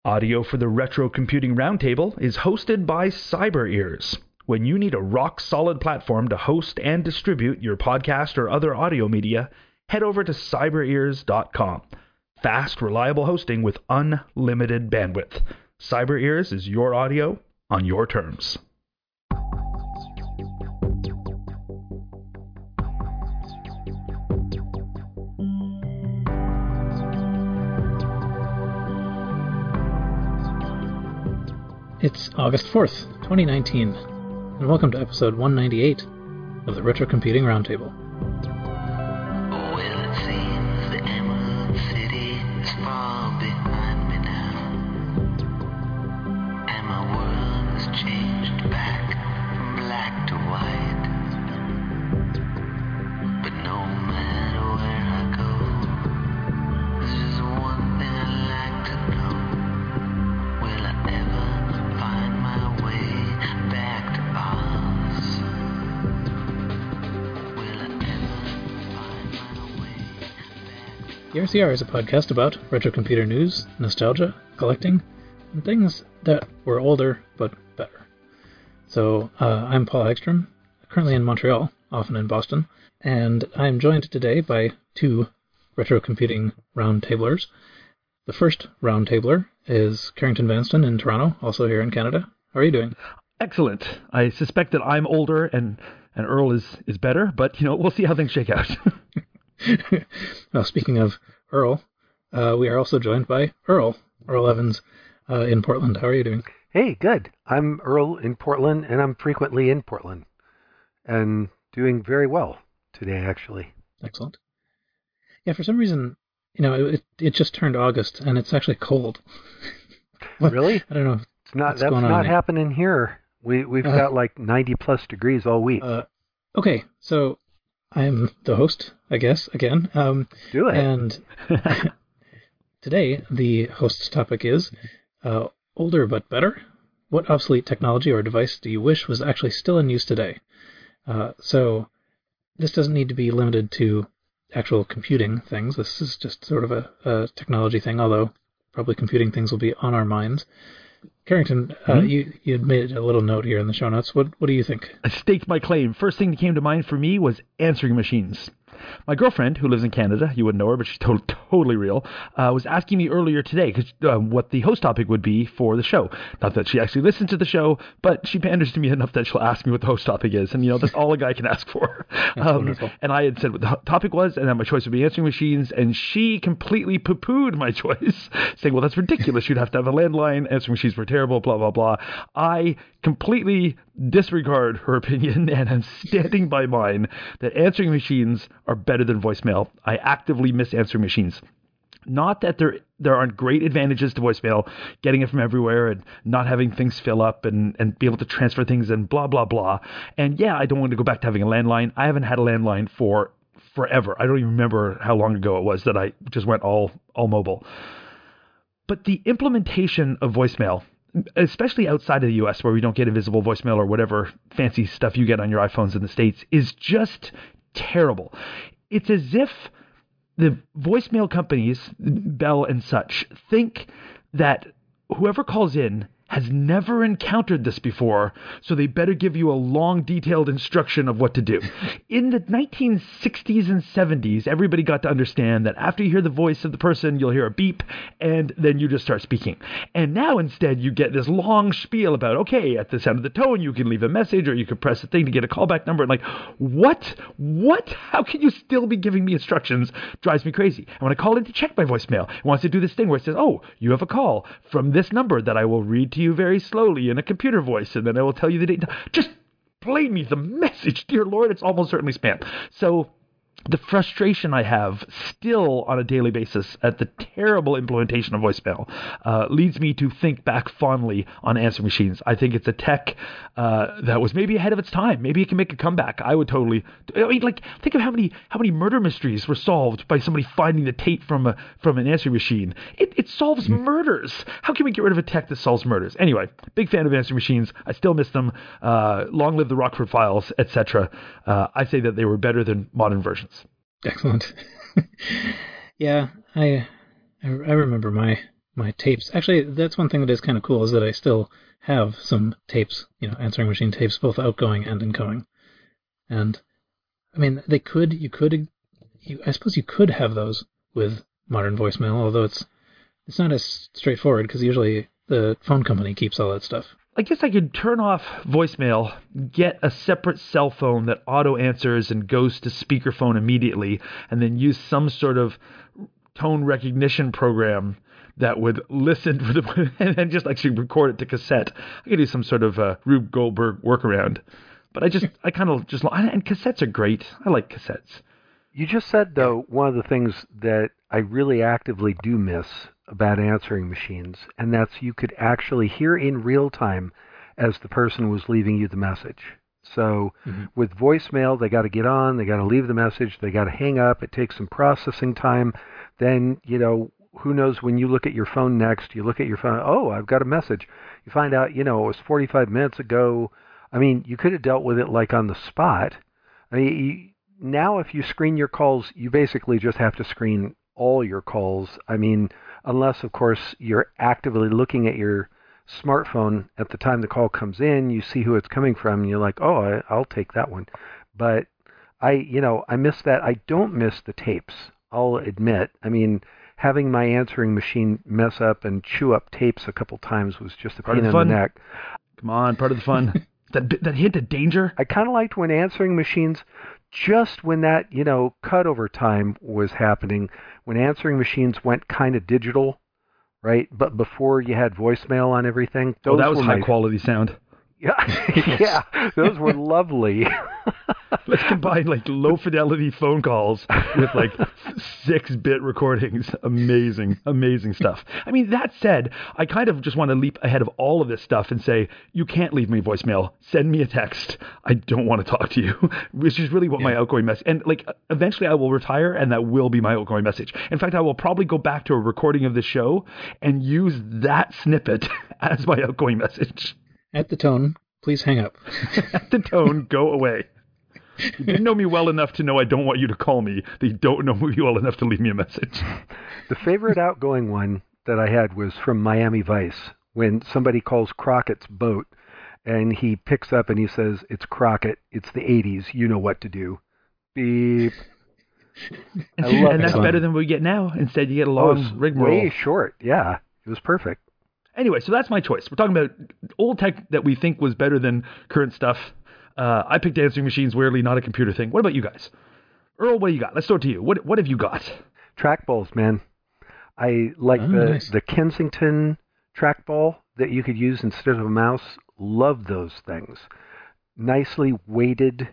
Audio for the Retro Computing Roundtable is hosted by CyberEars. When you need a rock-solid platform to host and distribute your podcast or other audio media, head over to cyberears.com. Fast, reliable hosting with unlimited bandwidth. CyberEars is your audio on your terms. It's August 4th, 2019, and welcome to episode 198 of the Retro Computing Roundtable. Well, it seems the Emerald City is far behind me now, and my world has changed back from black to white. But no matter where I go, there's just one thing I'd like to know. Will I ever find my way back to Oz? Will I ever find my way back? The RCR is a podcast about retro computer news, nostalgia, collecting, and things that were older but better. So, I'm Paul Hagstrom, currently in Montreal, often in Boston, and I'm joined today by two retro computing roundtablers. The first roundtabler is Carrington Vanston in Toronto, also here in Canada. How are you doing? Excellent. I suspect that I'm older and Earl is better, but we'll see how things shake out. Well, speaking of Earl, we are also joined by Earl Evans in Portland. How are you doing? Hey, good. I'm Earl in Portland, and I'm frequently in Portland, and doing very well today, actually. Excellent. Yeah, for some reason, it just turned August, and it's actually cold. Really? I don't know. That's not happening here. We've got like 90 plus degrees all week. Okay, so I'm the host, I guess, again. Do it. And today, the host's topic is older but better. What obsolete technology or device do you wish was actually still in use today? So this doesn't need to be limited to actual computing things. This is just sort of a technology thing, although probably computing things will be on our minds. Carrington, you had made a little note here in the show notes. What do you think? I staked my claim. First thing that came to mind for me was answering machines. My girlfriend, who lives in Canada, you wouldn't know her, but she's totally real, was asking me earlier today what the host topic would be for the show. Not that she actually listens to the show, but she panders to me enough that she'll ask me what the host topic is. And, that's all a guy can ask for. That's wonderful. And I had said what the topic was, and then my choice would be answering machines, and she completely poo-pooed my choice, saying, well, that's ridiculous. You'd have to have a landline. Answering machines were terrible, blah, blah, blah. I completely disregard her opinion, and I'm standing by mine that answering machines are better than voicemail. I actively miss answering machines. Not that there aren't great advantages to voicemail, getting it from everywhere and not having things fill up and be able to transfer things and blah, blah, blah. And yeah, I don't want to go back to having a landline. I haven't had a landline for forever. I don't even remember how long ago it was that I just went all mobile. But the implementation of voicemail, especially outside of the US where we don't get invisible voicemail or whatever fancy stuff you get on your iPhones in the States, is just terrible. It's as if the voicemail companies, Bell and such, think that whoever calls in has never encountered this before, so they better give you a long, detailed instruction of what to do. In the 1960s and 70s, everybody got to understand that after you hear the voice of the person, you'll hear a beep, and then you just start speaking. And now instead, you get this long spiel about, okay, at the sound of the tone, you can leave a message, or you can press a thing to get a callback number. And like, what? How can you still be giving me instructions? Drives me crazy. And when I call in to check my voicemail, it wants to do this thing where it says, oh, you have a call from this number that I will read to you very slowly in a computer voice, and then I will tell you the date. Just play me the message, dear Lord. It's almost certainly spam. So the frustration I have still on a daily basis at the terrible implementation of voicemail leads me to think back fondly on answering machines. I think it's a tech that was maybe ahead of its time. Maybe it can make a comeback. I would totally. I mean, like, think of how many murder mysteries were solved by somebody finding the tape from an answering machine. It solves murders. How can we get rid of a tech that solves murders? Anyway, big fan of answering machines. I still miss them. Long live the Rockford Files, etc. I say that they were better than modern versions. Excellent. Yeah, I remember my my tapes. Actually, that's one thing that is kind of cool is that I still have some tapes, answering machine tapes, both outgoing and incoming. And I mean, I suppose you could have those with modern voicemail, although it's not as straightforward because usually the phone company keeps all that stuff. I guess I could turn off voicemail, get a separate cell phone that auto answers and goes to speakerphone immediately, and then use some sort of tone recognition program that would listen for the and then just actually record it to cassette. I could do some sort of Rube Goldberg workaround. But I kind of just, and cassettes are great. I like cassettes. You just said, though, one of the things that I really actively do miss about answering machines, and that's you could actually hear in real time as the person was leaving you the message. So with voicemail, they got to get on, they got to leave the message, they got to hang up. It takes some processing time. Then, who knows when you look at your phone next, you look at your phone, oh, I've got a message. You find out, it was 45 minutes ago. I mean, you could have dealt with it like on the spot. I mean, now if you screen your calls, you basically just have to screen all your calls. I mean, unless, of course, you're actively looking at your smartphone at the time the call comes in, you see who it's coming from, and you're like, oh, I'll take that one. But I miss that. I don't miss the tapes, I'll admit. I mean, having my answering machine mess up and chew up tapes a couple times was just a pain in the neck. Come on, part of the fun. That hint of danger. I kind of liked when answering machines, just when that, cutover time was happening, when answering machines went kind of digital, right? But before you had voicemail on everything. That was high quality sound. Yeah, yeah, those were lovely. Let's combine like low fidelity phone calls with like 6-bit recordings. Amazing, amazing stuff. I mean, that said, I kind of just want to leap ahead of all of this stuff and say, you can't leave me voicemail. Send me a text. I don't want to talk to you, which is really what my outgoing message. And like, eventually I will retire and that will be my outgoing message. In fact, I will probably go back to a recording of the show and use that snippet as my outgoing message. At the tone, please hang up. At the tone, go away. You didn't know me well enough to know I don't want you to call me. That you don't know me well enough to leave me a message. The favorite outgoing one that I had was from Miami Vice, when somebody calls Crockett's boat, and he picks up and he says, "It's Crockett. It's the 80s. You know what to do." Beep. And that's better than what we get now. Instead, you get a long rigmarole. Way short. Yeah, it was perfect. Anyway, so that's my choice. We're talking about old tech that we think was better than current stuff. I picked answering machines, weirdly, not a computer thing. What about you guys? Earl, what do you got? Let's start to you. What have you got? Trackballs, man. I like the Kensington trackball that you could use instead of a mouse. Love those things. Nicely weighted,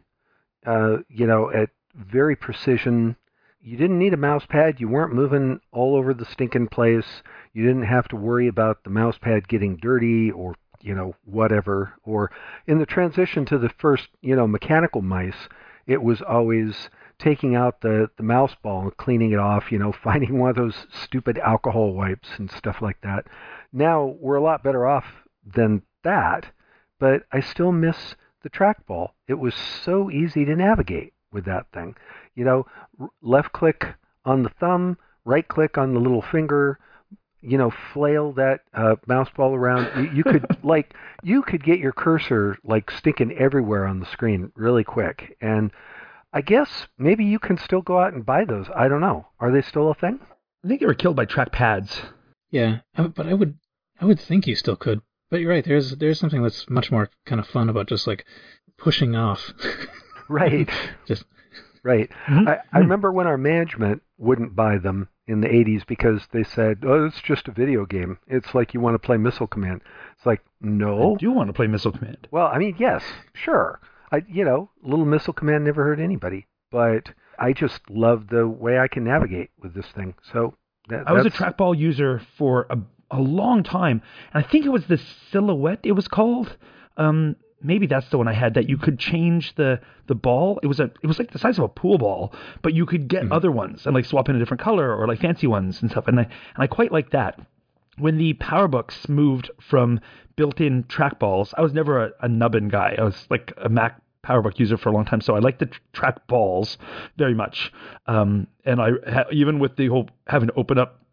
at very precision. You didn't need a mouse pad. You weren't moving all over the stinking place. You didn't have to worry about the mouse pad getting dirty or, whatever. Or in the transition to the first, mechanical mice, it was always taking out the mouse ball and cleaning it off, finding one of those stupid alcohol wipes and stuff like that. Now we're a lot better off than that, but I still miss the trackball. It was so easy to navigate with that thing. Left click on the thumb, right click on the little finger, flail that mouse ball around. You could you could get your cursor like sticking everywhere on the screen really quick. And I guess maybe you can still go out and buy those. I don't know. Are they still a thing? I think they were killed by track pads. Yeah, but I would think you still could. But you're right. There's something that's much more kind of fun about just like pushing off. Right. Just. Right. Mm-hmm. I remember when our management wouldn't buy them in the 80s because they said, oh, it's just a video game. It's like you want to play Missile Command. It's like, no. I do want to play Missile Command. Well, I mean, yes, sure. Little Missile Command never hurt anybody. But I just love the way I can navigate with this thing. So I was a trackball user for a long time. And I think it was the Silhouette it was called. Maybe that's the one I had, that you could change the ball. It was like the size of a pool ball, but you could get other ones and like swap in a different color or like fancy ones and stuff. And I quite like that. When the PowerBooks moved from built-in trackballs, I was never a nubbin guy. I was like a Mac PowerBook user for a long time, so I like the trackballs very much. And even with the whole having to open up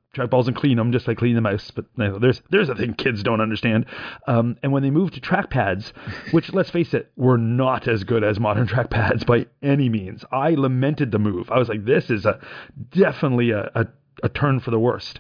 trackballs and clean them just like clean the mouse. But there's a thing kids don't understand. And when they moved to trackpads, which let's face it, were not as good as modern trackpads by any means. I lamented the move. I was like, this is definitely a turn for the worst.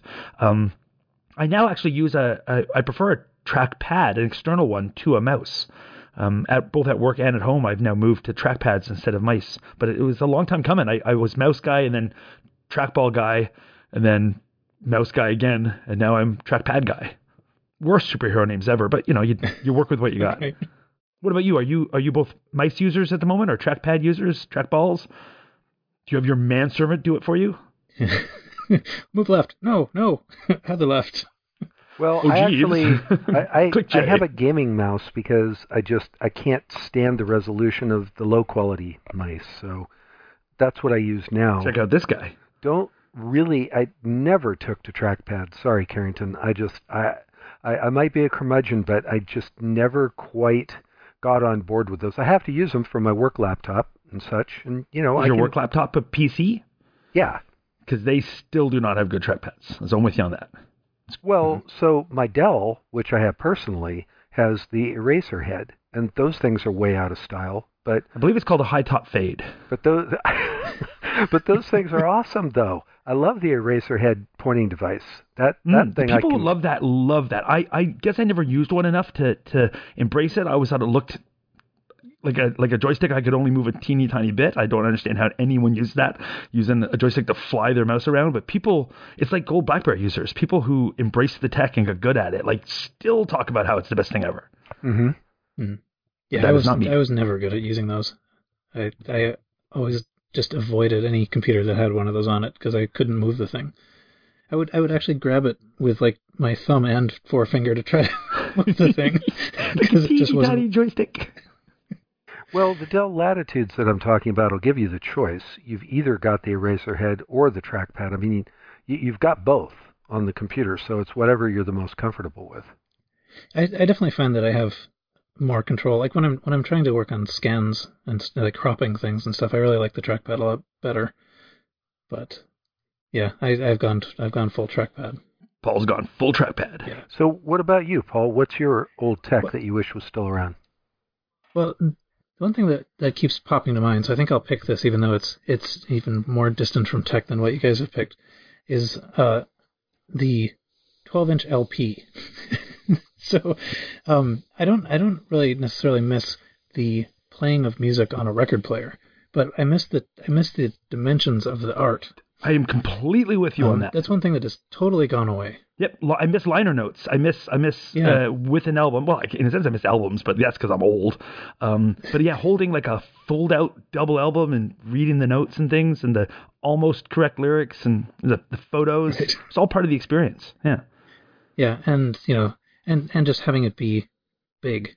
I now actually use I prefer a trackpad, an external one, to a mouse. Both at work and at home, I've now moved to trackpads instead of mice. But it was a long time coming. I was mouse guy and then trackball guy and then mouse guy again, and now I'm trackpad guy. Worst superhero names ever, but you work with what you got. Right. What about you? Are you both mice users at the moment or trackpad users, trackballs? Do you have your manservant do it for you? Move left. No. Have the left. Well, I actually I have a gaming mouse because I can't stand the resolution of the low quality mice. So that's what I use now. Check out this guy. I never took to trackpad. Sorry, Carrington. I might be a curmudgeon, but I just never quite got on board with those. I have to use them for my work laptop and such. And work laptop a PC? Yeah. Because they still do not have good trackpads. So I'm with you on that. Well, so my Dell, which I have personally, has the eraser head, and those things are way out of style. But I believe it's called a high top fade. But those things are awesome, though. I love the eraser head pointing device. That thing. People love that. I guess I never used one enough to embrace it. I always thought it looked like a joystick. I could only move a teeny tiny bit. I don't understand how anyone using a joystick to fly their mouse around. But people, it's like old BlackBerry users. People who embrace the tech and got good at it, still talk about how it's the best thing ever. Mm-hmm. Mm-hmm. Yeah, I was never good at using those. I always just avoided any computer that had one of those on it because I couldn't move the thing. I would actually grab it with my thumb and forefinger to try to move the thing because it just wasn't. Joystick. Well, the Dell Latitudes that I'm talking about will give you the choice. You've either got the eraser head or the trackpad. I mean, you've got both on the computer, so it's whatever you're the most comfortable with. I definitely find that I have more control. Like when I'm trying to work on scans and cropping things and stuff, I really like the trackpad a lot better. But yeah, I've gone full trackpad. Paul's gone full trackpad. Yeah. So what about you, Paul? What's your old tech that you wish was still around? Well, one thing that keeps popping to mind, so I think I'll pick this even though it's even more distant from tech than what you guys have picked, is the 12-inch LP. So I don't really necessarily miss the playing of music on a record player, but I miss the dimensions of the art. I am completely with you on that. That's one thing that has totally gone away. Yep, I miss liner notes. I miss with an album. Well, in a sense, I miss albums, but that's because I'm old. But yeah, holding a fold-out double album and reading the notes and things and the almost correct lyrics and the photos. Right. It's all part of the experience. Yeah. Yeah, and and just having it be big.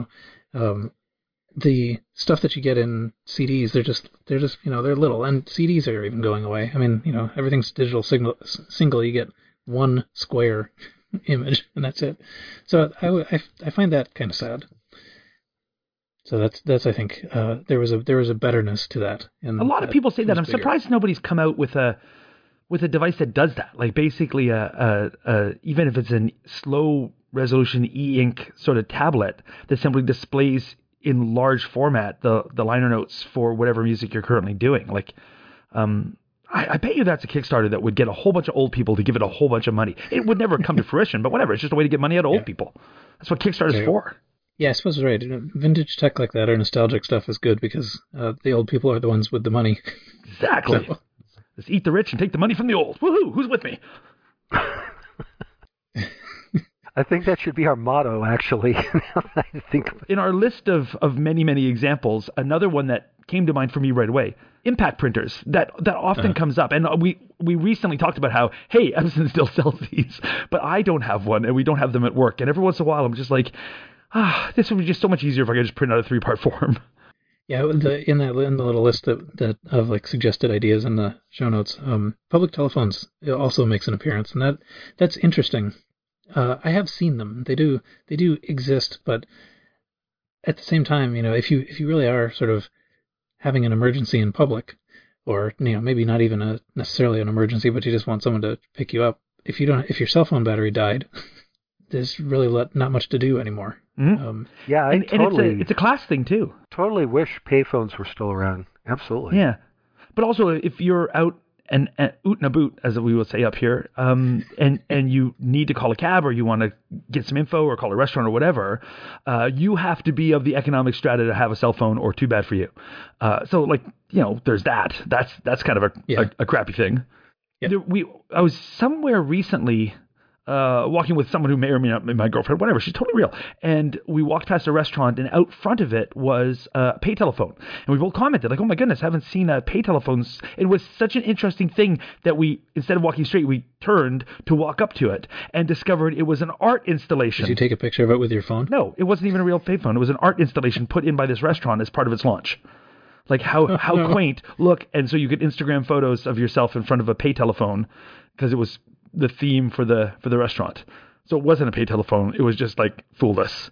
The stuff that you get in CDs, they're just they're little, and CDs are even going away. I mean, everything's digital single. You get one square image, and that's it. So I find that kind of sad. So that's I think there was a betterness to that. A lot of people say that. I'm surprised nobody's come out with a device that does that. Like basically even if it's a slow resolution e-ink sort of tablet that simply displays in large format the liner notes for whatever music you're currently doing. I bet you that's a Kickstarter that would get a whole bunch of old people to give it a whole bunch of money. It would never come to fruition, but whatever. It's just a way to get money out of old people. That's what Kickstarter's for. Yeah, I suppose you're right. Vintage tech like that or nostalgic stuff is good because the old people are the ones with the money. Exactly. So. Let's eat the rich and take the money from the old. Woohoo! Who's with me? I think that should be our motto, actually. In our list of many, many examples, another one that came to mind for me right away, impact printers. That often comes up. And we recently talked about how, hey, Epson still sells these, but I don't have one, and we don't have them at work. And every once in a while, I'm just like, this would be just so much easier if I could just print out a 3-part form. Yeah, in the little list that of suggested ideas in the show notes, public telephones also makes an appearance, and that's interesting. I have seen them. They do exist, but at the same time, if you really are sort of having an emergency in public, or maybe not even necessarily an emergency, but you just want someone to pick you up, if your cell phone battery died, there's really not much to do anymore. Mm-hmm. Yeah, and it's a class thing too. Totally wish payphones were still around. Absolutely. Yeah, but also if you're out and oot and a boot, as we would say up here, and you need to call a cab or you want to get some info or call a restaurant or whatever, you have to be of the economic strata to have a cell phone, or too bad for you. So like, there's that. That's kind of a crappy thing. Yeah. I was somewhere recently walking with someone who may or may not be my girlfriend, whatever. She's totally real. And we walked past a restaurant, and out front of it was a pay telephone. And we both commented, like, oh my goodness, I haven't seen pay telephones. It was such an interesting thing that we, instead of walking straight, we turned to walk up to it and discovered it was an art installation. Did you take a picture of it with your phone? No, it wasn't even a real payphone. It was an art installation put in by this restaurant as part of its launch. Like how quaint. Look, and so you could Instagram photos of yourself in front of a pay telephone because it was the theme for the restaurant. So it wasn't a pay telephone. It was just like, fooled us.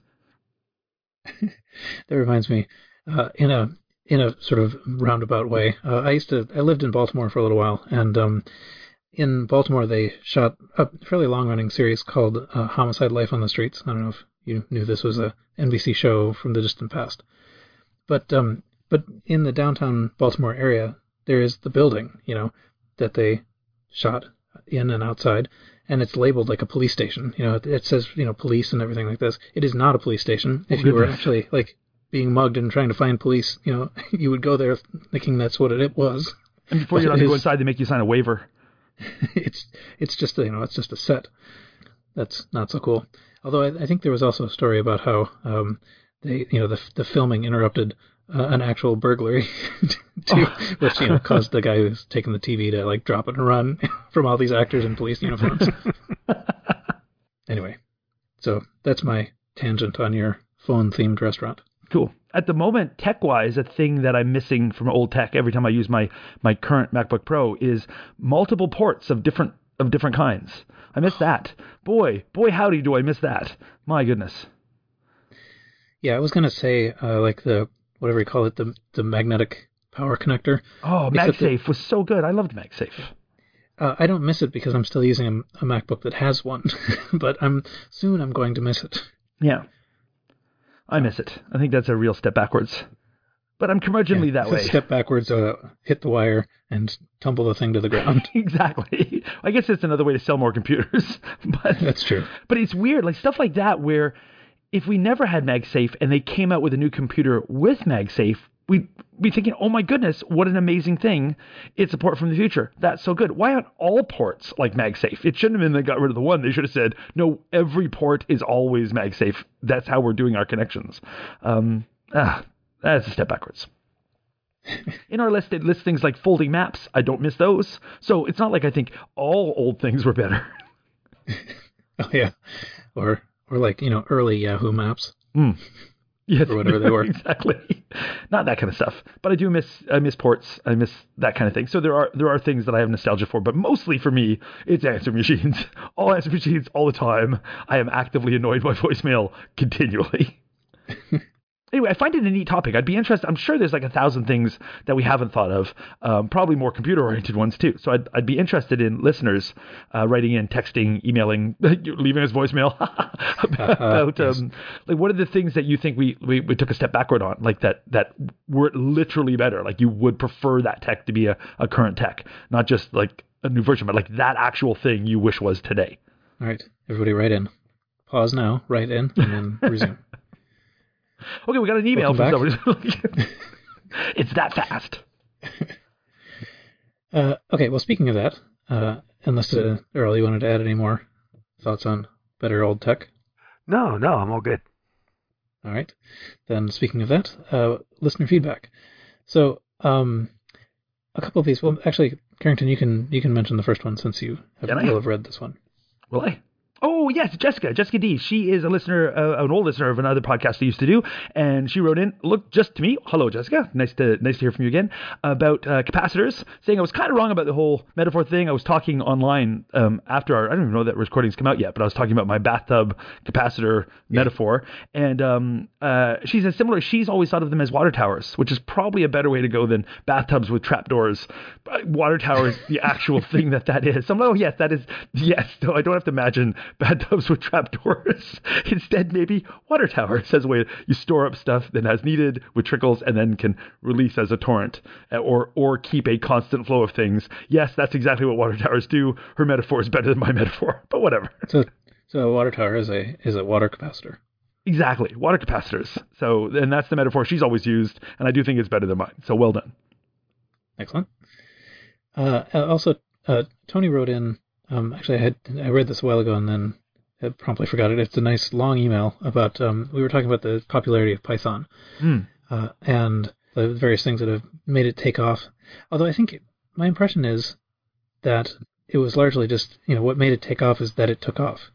That reminds me, in a sort of roundabout way. I lived in Baltimore for a little while, and in Baltimore they shot a fairly long-running series called Homicide: Life on the Streets. I don't know if you knew this was a NBC show from the distant past, but in the downtown Baltimore area there is the building, that they shot in and outside, and it's labeled like a police station. It says, police and everything like this. It is not a police station. If you were actually like being mugged and trying to find police, you would go there thinking that's what it was. And before you're allowed to go inside, they make you sign a waiver. It's just it's just a set. That's not so cool. Although I think there was also a story about how the filming interrupted an actual burglary, which caused the guy who's taking the TV to like drop it and run from all these actors in police uniforms. Anyway, so that's my tangent on your phone-themed restaurant. Cool. At the moment, tech-wise, a thing that I'm missing from old tech every time I use my current MacBook Pro is multiple ports of different kinds. I miss that. Boy, howdy, do I miss that. My goodness. Yeah, I was gonna say like the whatever you call it, the magnetic power connector. Oh, MagSafe was so good. I loved MagSafe. I don't miss it because I'm still using a MacBook that has one, but I'm going to miss it. Yeah, I miss it. I think that's a real step backwards. But I'm curmudgeonly that way. Step backwards, hit the wire, and tumble the thing to the ground. Exactly. I guess it's another way to sell more computers. But that's true. But it's weird, like stuff like that where if we never had MagSafe and they came out with a new computer with MagSafe, we'd be thinking, oh my goodness, what an amazing thing. It's a port from the future. That's so good. Why aren't all ports like MagSafe? It shouldn't have been they got rid of the one. They should have said, no, every port is always MagSafe. That's how we're doing our connections. That's a step backwards. In our list, it lists things like folding maps. I don't miss those. So it's not like I think all old things were better. Oh, yeah. Or like, early Yahoo Maps. Yes, or whatever they were. Exactly. Not that kind of stuff. But I miss ports. I miss that kind of thing. So there are things that I have nostalgia for, but mostly for me, it's answering machines. All answering machines all the time. I am actively annoyed by voicemail continually. Anyway, I find it a neat topic. I'd be interested. I'm sure there's like 1,000 things that we haven't thought of, probably more computer-oriented ones too. So I'd be interested in listeners writing in, texting, emailing, leaving us voicemail about yes. Like what are the things that you think we took a step backward on, like that were literally better. Like you would prefer that tech to be a current tech, not just like a new version, but like that actual thing you wish was today. All right, everybody, write in. Pause now, write in, and then resume. Okay, we got an email from somebody. It's that fast. Okay, well, speaking of that, unless Earl, you wanted to add any more thoughts on better old tech? No, I'm all good. All right. Then, speaking of that, listener feedback. So, a couple of these. Well, actually, Carrington, you can mention the first one since you will have read this one. Will I? Oh, Oh, yes, Jessica D. She is a listener, an old listener of another podcast I used to do, and she wrote in, look, just to me, hello, Jessica, nice to hear from you again, about capacitors, saying I was kind of wrong about the whole metaphor thing. I was talking online after I don't even know that recording's come out yet, but I was talking about my bathtub capacitor metaphor, and she says similar, she's always thought of them as water towers, which is probably a better way to go than bathtubs with trapdoors. Water tower is the actual thing that is. So I'm like, oh, yes, that is, yes, no, I don't have to imagine bathtubs with trapdoors. Instead, maybe water towers as a way you store up stuff then as needed with trickles and then can release as a torrent or keep a constant flow of things. Yes, that's exactly what water towers do. Her metaphor is better than my metaphor, but whatever. So a water tower is a water capacitor. Exactly, water capacitors. So, and that's the metaphor she's always used, and I do think it's better than mine. So well done. Excellent. Also, Tony wrote in. Actually, I read this a while ago and then I promptly forgot it. It's a nice long email about. We were talking about the popularity of Python and the various things that have made it take off. Although I think my impression is that it was largely just what made it take off is that it took off.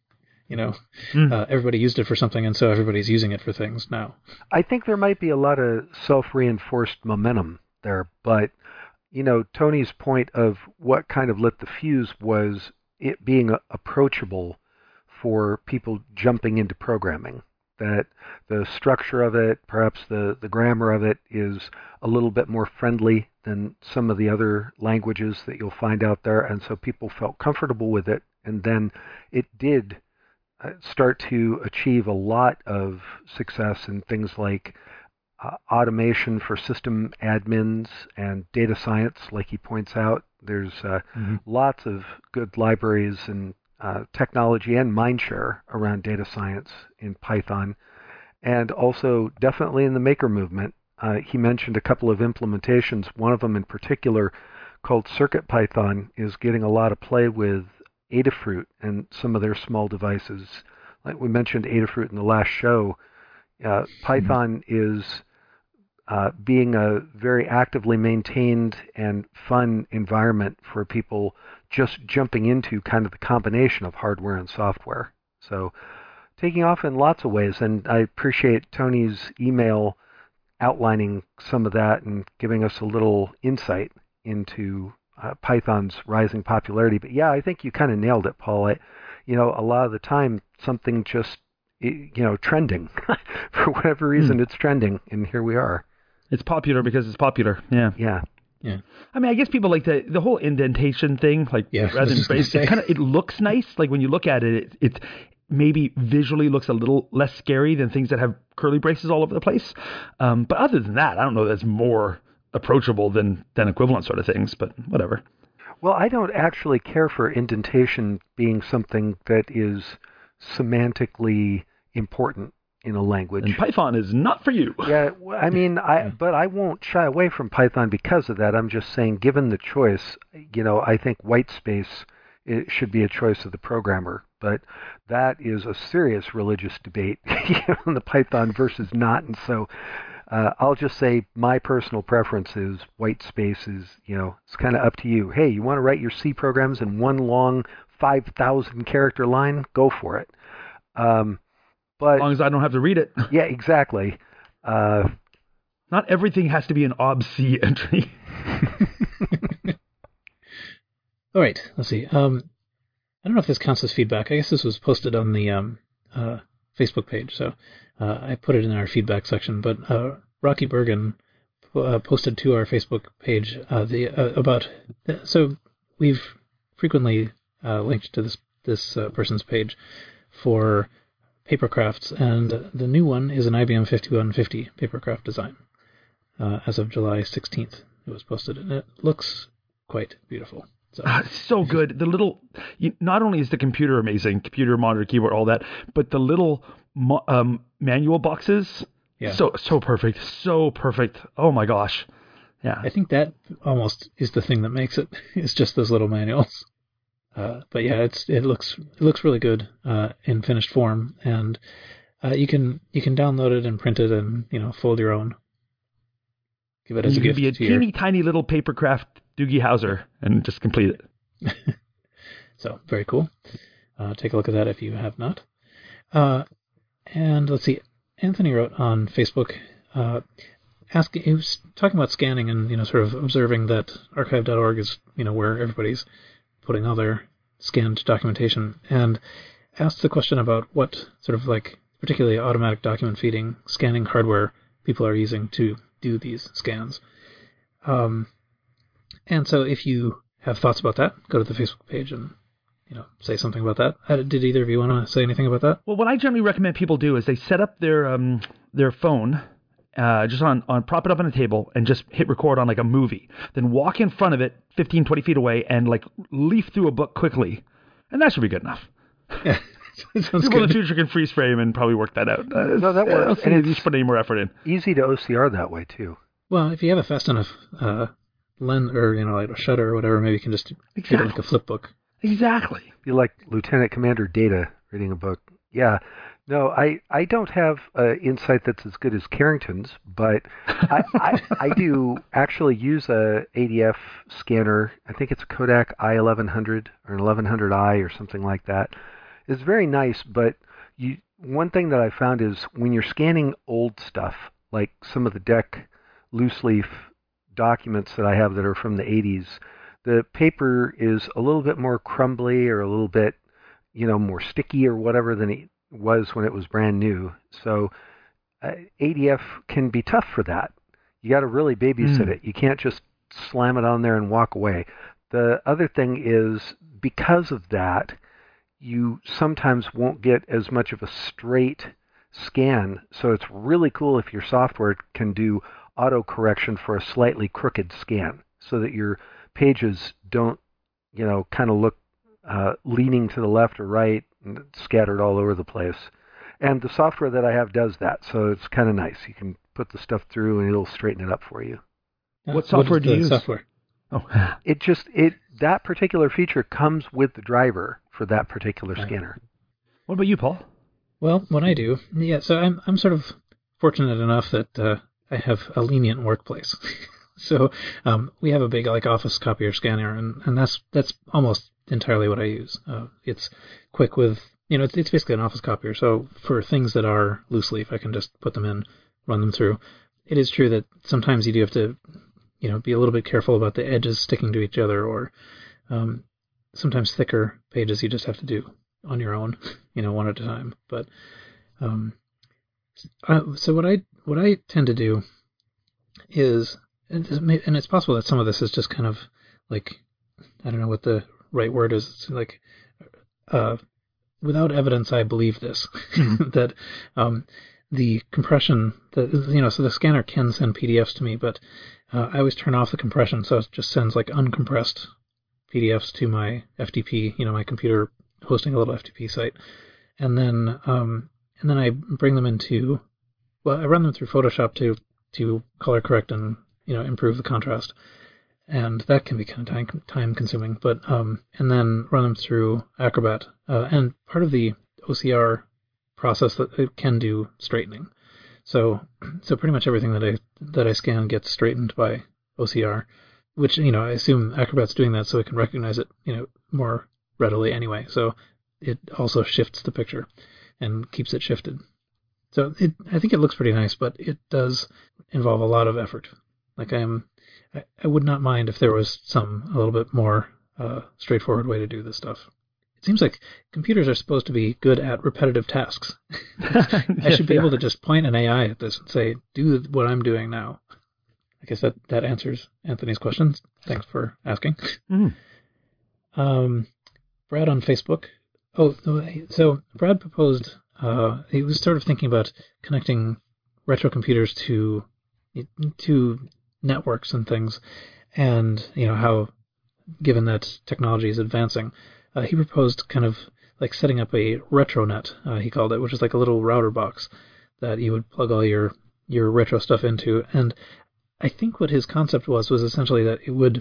Everybody used it for something, and so everybody's using it for things now. I think there might be a lot of self-reinforced momentum there, but Tony's point of what kind of lit the fuse was it being approachable for people jumping into programming. That the structure of it, perhaps the grammar of it, is a little bit more friendly than some of the other languages that you'll find out there, and so people felt comfortable with it, and then it did start to achieve a lot of success in things like automation for system admins and data science, like he points out. There's lots of good libraries and technology and mindshare around data science in Python, and also definitely in the maker movement. He mentioned a couple of implementations. One of them in particular, called CircuitPython, is getting a lot of play with Adafruit and some of their small devices. Like we mentioned Adafruit in the last show, Python is being a very actively maintained and fun environment for people just jumping into kind of the combination of hardware and software. So taking off in lots of ways, and I appreciate Tony's email outlining some of that and giving us a little insight into Python's rising popularity. But yeah, I think you kind of nailed it, Paul. A lot of the time something just, trending. For whatever reason, it's trending, and here we are. It's popular because it's popular. Yeah. Yeah. Yeah. I mean, I guess people like the whole indentation thing, like rather than brace, it looks nice. Like when you look at it, it maybe visually looks a little less scary than things that have curly braces all over the place. But other than that, I don't know that's more approachable than equivalent sort of things, but whatever. Well, I don't actually care for indentation being something that is semantically important in a language. And Python is not for you. Yeah, I mean, but I won't shy away from Python because of that. I'm just saying, given the choice, I think white space it should be a choice of the programmer. But that is a serious religious debate on the Python versus not. And so I'll just say my personal preference is white space is, it's kind of up to you. Hey, you want to write your C programs in one long 5,000 character line? Go for it. But as long as I don't have to read it. Yeah, exactly. Not everything has to be an obc entry. All right, let's see. I don't know if this counts as feedback. I guess this was posted on the Facebook page, so I put it in our feedback section. But Rocky Bergen posted to our Facebook page so we've frequently linked to this person's page for papercrafts, and the new one is an IBM 5150 papercraft design. As of July 16th, it was posted, and it looks quite beautiful. So good. The little, not only is the computer amazing, computer, monitor, keyboard, all that, but the little manual boxes, so perfect, so perfect. Oh my gosh. Yeah. I think that almost is the thing that makes it. It's just those little manuals. But yeah, it looks really good in finished form, and you can download it and print it and fold your own. Give it as a gift. You can be a teeny tiny little papercraft Doogie Howser and just complete it. So very cool. take a look at that if you have not. And let's see, Anthony wrote on Facebook, he was talking about scanning and, sort of observing that archive.org is, where everybody's putting all their scanned documentation, and asked the question about what sort of like particularly automatic document feeding scanning hardware people are using to do these scans. And so if you have thoughts about that, go to the Facebook page and say something about that. Did either of you want to say anything about that? Well, what I generally recommend people do is they set up their phone just on prop it up on a table and just hit record on like a movie. Then walk in front of it 15, 20 feet away and like leaf through a book quickly. And that should be good enough. Yeah. People in the future can freeze frame and probably work that out. No, that works. And you should put any more effort in. Easy to OCR that way, too. Well, if you have a fast enough lens or, like a shutter or whatever, maybe you can just treat it like a flip book. Exactly. Be like Lieutenant Commander Data reading a book. Yeah. No, I don't have insight that's as good as Carrington's, but I do actually use a ADF scanner. I think it's a Kodak i1100 or an 1100i or something like that. It's very nice, but one thing that I found is when you're scanning old stuff, like some of the DEC loose leaf documents that I have that are from the 80s, the paper is a little bit more crumbly or a little bit, more sticky or whatever than it was when it was brand new. So ADF can be tough for that. You got to really babysit it. You can't just slam it on there and walk away. The other thing is, because of that, you sometimes won't get as much of a straight scan. So it's really cool if your software can do auto correction for a slightly crooked scan so that your pages don't, kind of look leaning to the left or right and scattered all over the place. And the software that I have does that, so it's kind of nice. You can put the stuff through and it'll straighten it up for you. What software do you use? Software? Oh. That particular feature comes with the driver for that particular scanner. What about you, Paul? Well, what I do, so I'm sort of fortunate enough that I have a lenient workplace. So we have a big office copier scanner, and that's almost entirely what I use. It's quick with, it's basically an office copier. So for things that are loose leaf, I can just put them in, run them through. It is true that sometimes you do have to, be a little bit careful about the edges sticking to each other, or sometimes thicker pages you just have to do on your own, one at a time. But so what I tend to do is, and it's possible that some of this is just kind of like, I don't know what the right word is. It's like, without evidence, I believe this, that the compression, so the scanner can send PDFs to me, but I always turn off the compression, so it just sends like uncompressed PDFs to my FTP, my computer hosting a little FTP site, and then I bring them into, I run them through Photoshop to color correct and improve the contrast, and that can be kind of time consuming. But and then run them through Acrobat, and part of the OCR process that it can do straightening. So pretty much everything that I scan gets straightened by OCR, which I assume Acrobat's doing that so it can recognize it more readily anyway. So it also shifts the picture and keeps it shifted. So I think it looks pretty nice, but it does involve a lot of effort. Like I would not mind if there was a little bit more straightforward way to do this stuff. It seems like computers are supposed to be good at repetitive tasks. I should be able to just point an AI at this and say, do what I'm doing now. I guess that answers Anthony's questions. Thanks for asking. Mm-hmm. Brad on Facebook. So Brad proposed, he was sort of thinking about connecting retro computers to networks and things, and how, given that technology is advancing, he proposed kind of like setting up a retronet, he called it, which is like a little router box that you would plug all your retro stuff into. And I think what his concept was essentially that it would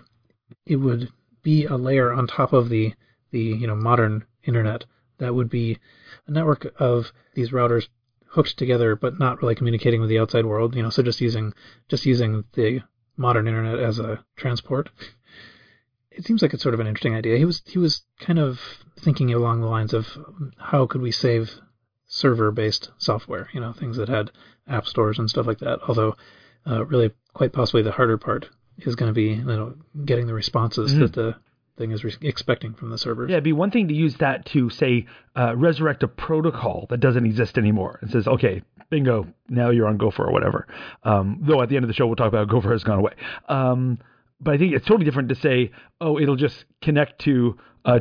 be a layer on top of the modern internet that would be a network of these routers hooked together but not really communicating with the outside world, so just using the modern internet as a transport. it seems like it's sort of an interesting idea. He was kind of thinking along the lines of how could we save server-based software, things that had app stores and stuff like that. Although, really, quite possibly the harder part is going to be getting the responses that the thing is expecting from the servers. Yeah, it'd be one thing to use that to, say, resurrect a protocol that doesn't exist anymore. It says, okay, bingo, now you're on Gopher or whatever. Though at the end of the show, we'll talk about Gopher has gone away. But I think it's totally different to say, oh, it'll just connect to a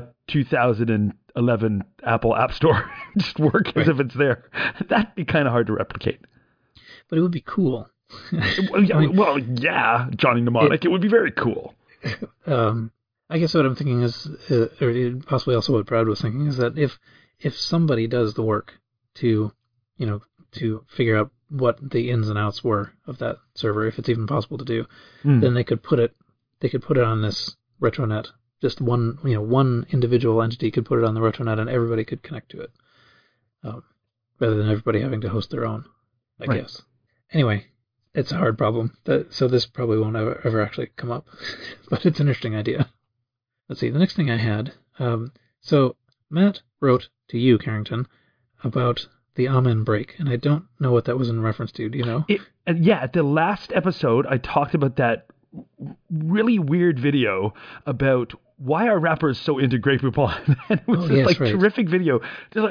2011 Apple App Store, just work as if it's there. That'd be kind of hard to replicate. But it would be cool. Well, yeah, Johnny Mnemonic, it would be very cool. I guess what I'm thinking is, or possibly also what Brad was thinking, is that if somebody does the work to figure out what the ins and outs were of that server, if it's even possible to do, then they could put it on this RetroNet. Just one individual entity could put it on the RetroNet, and everybody could connect to it, rather than everybody having to host their own, I guess. Anyway, it's a hard problem, so this probably won't ever actually come up, but it's an interesting idea. Let's see, the next thing I had, so Matt wrote to you, Carrington, about the Amen break, and I don't know what that was in reference to. Do you know? Yeah, at the last episode, I talked about that really weird video about why are rappers so into Grey Poupon? And it was terrific video. Just like,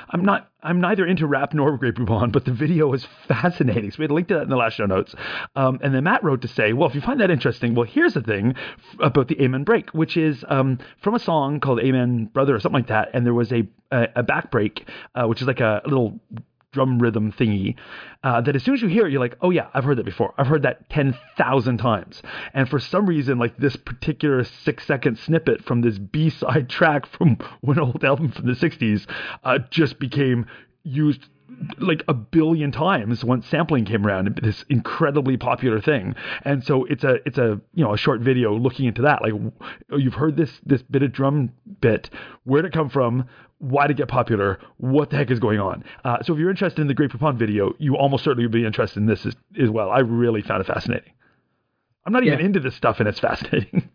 I'm neither into rap nor Grey Poupon, but the video was fascinating. So we had a link to that in the last show notes. And then Matt wrote to say, well, if you find that interesting, well, here's the thing about the Amen break, which is from a song called Amen Brother or something like that. And there was a back break, which is like a little drum rhythm thingy, that as soon as you hear it, you're like, oh yeah, I've heard that before. I've heard that 10,000 times. And for some reason, like this particular 6-second snippet from this B-side track from one old album from the 60s just became used like a billion times once sampling came around, this incredibly popular thing. And so it's a short video looking into that. Like, you've heard this bit of drum bit, where'd it come from? Why did it get popular? What the heck is going on? So if you're interested in the Grey Poupon video, you almost certainly would be interested in this as well. I really found it fascinating. I'm not even into this stuff, and it's fascinating.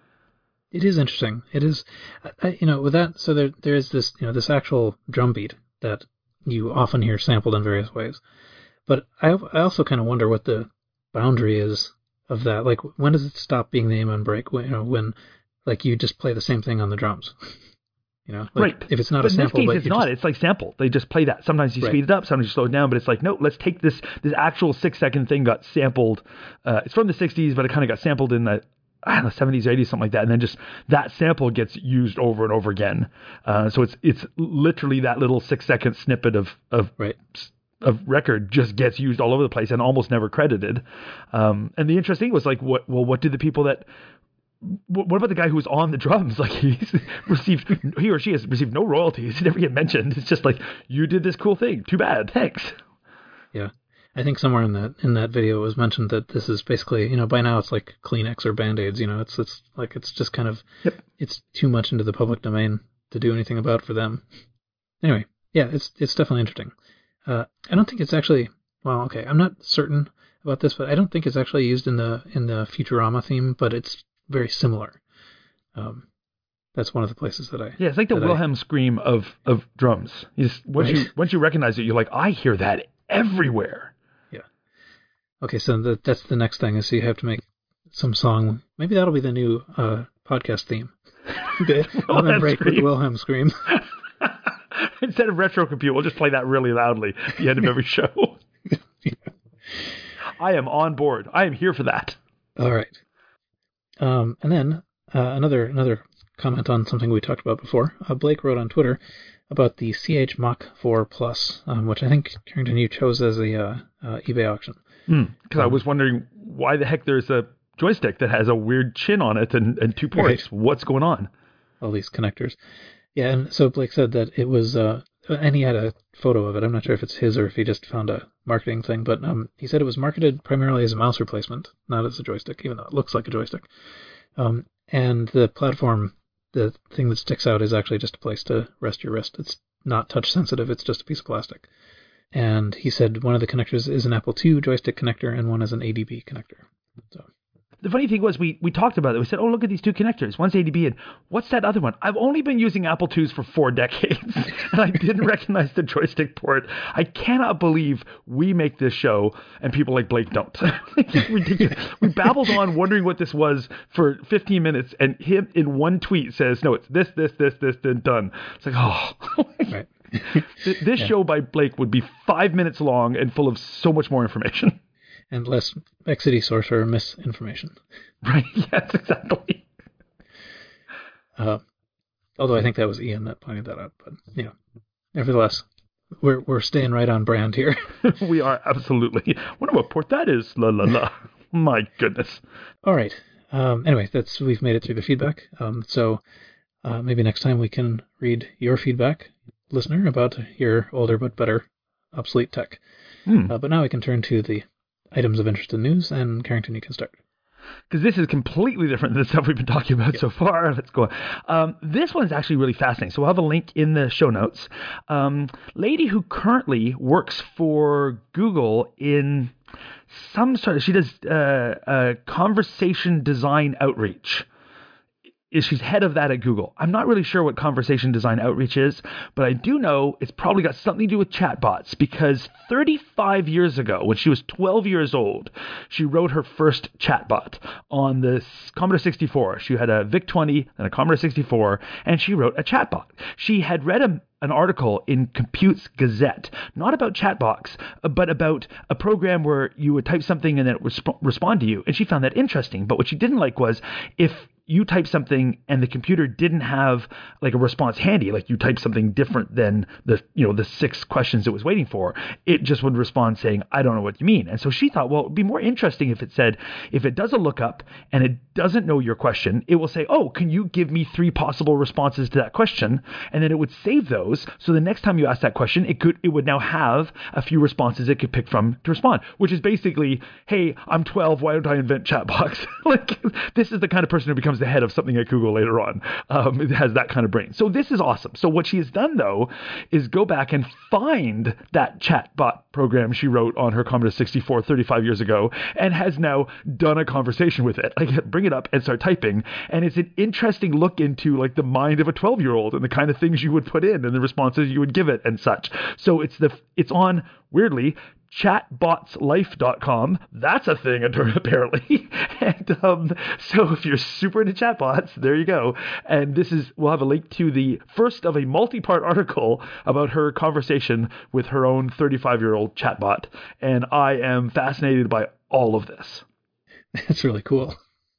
It is interesting. It is, with that. So there is this, this actual drum beat that you often hear sampled in various ways. But I also kind of wonder what the boundary is of that. Like, when does it stop being the Amen break? When like you just play the same thing on the drums. Right. If it's not a sample, in this case, it's not. It's like sample. They just play that. Sometimes you speed it up, sometimes you slow it down. But it's like, no, let's take this actual 6-second thing got sampled. It's from the 60s, but it kind of got sampled in the 70s, 80s, something like that. And then just that sample gets used over and over again. So it's literally that little 6-second snippet of record just gets used all over the place and almost never credited. And the interesting thing was like, what did the people that... What about the guy who was on the drums? Like he or she has received no royalties. He never get mentioned. It's just like, you did this cool thing. Too bad. Thanks. Yeah. I think somewhere in that video it was mentioned that this is basically, by now it's like Kleenex or Band-Aids, it's just kind of, it's too much into the public domain to do anything about for them. Anyway, yeah, it's definitely interesting. I don't think it's actually, I'm not certain about this, but I don't think it's actually used in the Futurama theme, but it's very similar. That's one of the places that I... Yeah, it's like the Wilhelm scream of drums. Once you recognize it, you're like, I hear that everywhere. Yeah. Okay, so that's the next thing, is so you have to make some song. Maybe that'll be the new podcast theme. The break with the Wilhelm scream. Instead of Retro Compute, we'll just play that really loudly at the end of every show. Yeah. I am on board. I am here for that. All right. And then another comment on something we talked about before. Blake wrote on Twitter about the CH Mach 4 Plus, which I think, Carrington, you chose as a eBay auction. Because I was wondering why the heck there's a joystick that has a weird chin on it and 2 ports. Right. What's going on? All these connectors. Yeah, and so Blake said that it was, and he had a photo of it. I'm not sure if it's his or if he just found a marketing thing, but he said it was marketed primarily as a mouse replacement, not as a joystick, even though it looks like a joystick. And the platform, the thing that sticks out, is actually just a place to rest your wrist. It's not touch sensitive, it's just a piece of plastic. And he said one of the connectors is an Apple II joystick connector and one is an ADB connector. So the funny thing was we talked about it. We said, oh, look at these two connectors. One's ADB, and what's that other one? I've only been using Apple IIs for 4 decades, and I didn't recognize the joystick port. I cannot believe we make this show, and people like Blake don't. It's ridiculous. We babbled on wondering what this was for 15 minutes, and him in one tweet says, no, it's this, then done. It's like, oh. Right. This show by Blake would be 5 minutes long and full of so much more information. And less Exity sorcerer misinformation. Right, yes, exactly. Although I think that was Ian that pointed that out. But, nevertheless, we're staying right on brand here. We are, absolutely. Wonder what port that is. La, la, la. My goodness. All right. Anyway, we've made it through the feedback. So maybe next time we can read your feedback, listener, about your older but better obsolete tech. But now we can turn to the items of interest in news, and Carrington, you can start. Because this is completely different than the stuff we've been talking about so far. Let's go on. This one's actually really fascinating. So we'll have a link in the show notes. Lady who currently works for Google in some sort of, she does conversation design outreach. She's head of that at Google. I'm not really sure what conversation design outreach is, but I do know it's probably got something to do with chatbots, because 35 years ago, when she was 12 years old, she wrote her first chatbot on the Commodore 64. She had a VIC-20 and a Commodore 64, and she wrote a chatbot. She had read an article in Compute's Gazette, not about chatbots, but about a program where you would type something and then it would respond to you. And she found that interesting. But what she didn't like was if you type something and the computer didn't have like a response handy, like you type something different than the 6 questions it was waiting for, it just would respond saying, I don't know what you mean. And so she thought, well, it'd be more interesting if it said, if it does a lookup and it doesn't know your question, it will say, oh, can you give me 3 possible responses to that question? And then it would save those. So the next time you ask that question, it would now have a few responses it could pick from to respond, which is basically, hey, I'm 12. Why don't I invent chatbots? Like, this is the kind of person who becomes the head of something at Google later on. It has that kind of brain. So this is awesome. So what she has done, though, is go back and find that chatbot program she wrote on her Commodore 64 35 years ago and has now done a conversation with it. Like, bring it up and start typing. And it's an interesting look into like the mind of a 12-year-old and the kind of things you would put in and the responses you would give it and such. So it's on, weirdly, chatbotslife.com. That's a thing, apparently. And so if you're super into chatbots, there you go. And we'll have a link to the first of a multi-part article about her conversation with her own 35-year-old chatbot. And I am fascinated by all of this. That's really cool.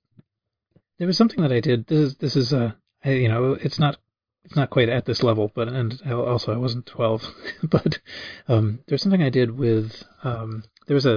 There was something that I did. This is it's not quite at this level, but also I wasn't 12, but there's something I did with there was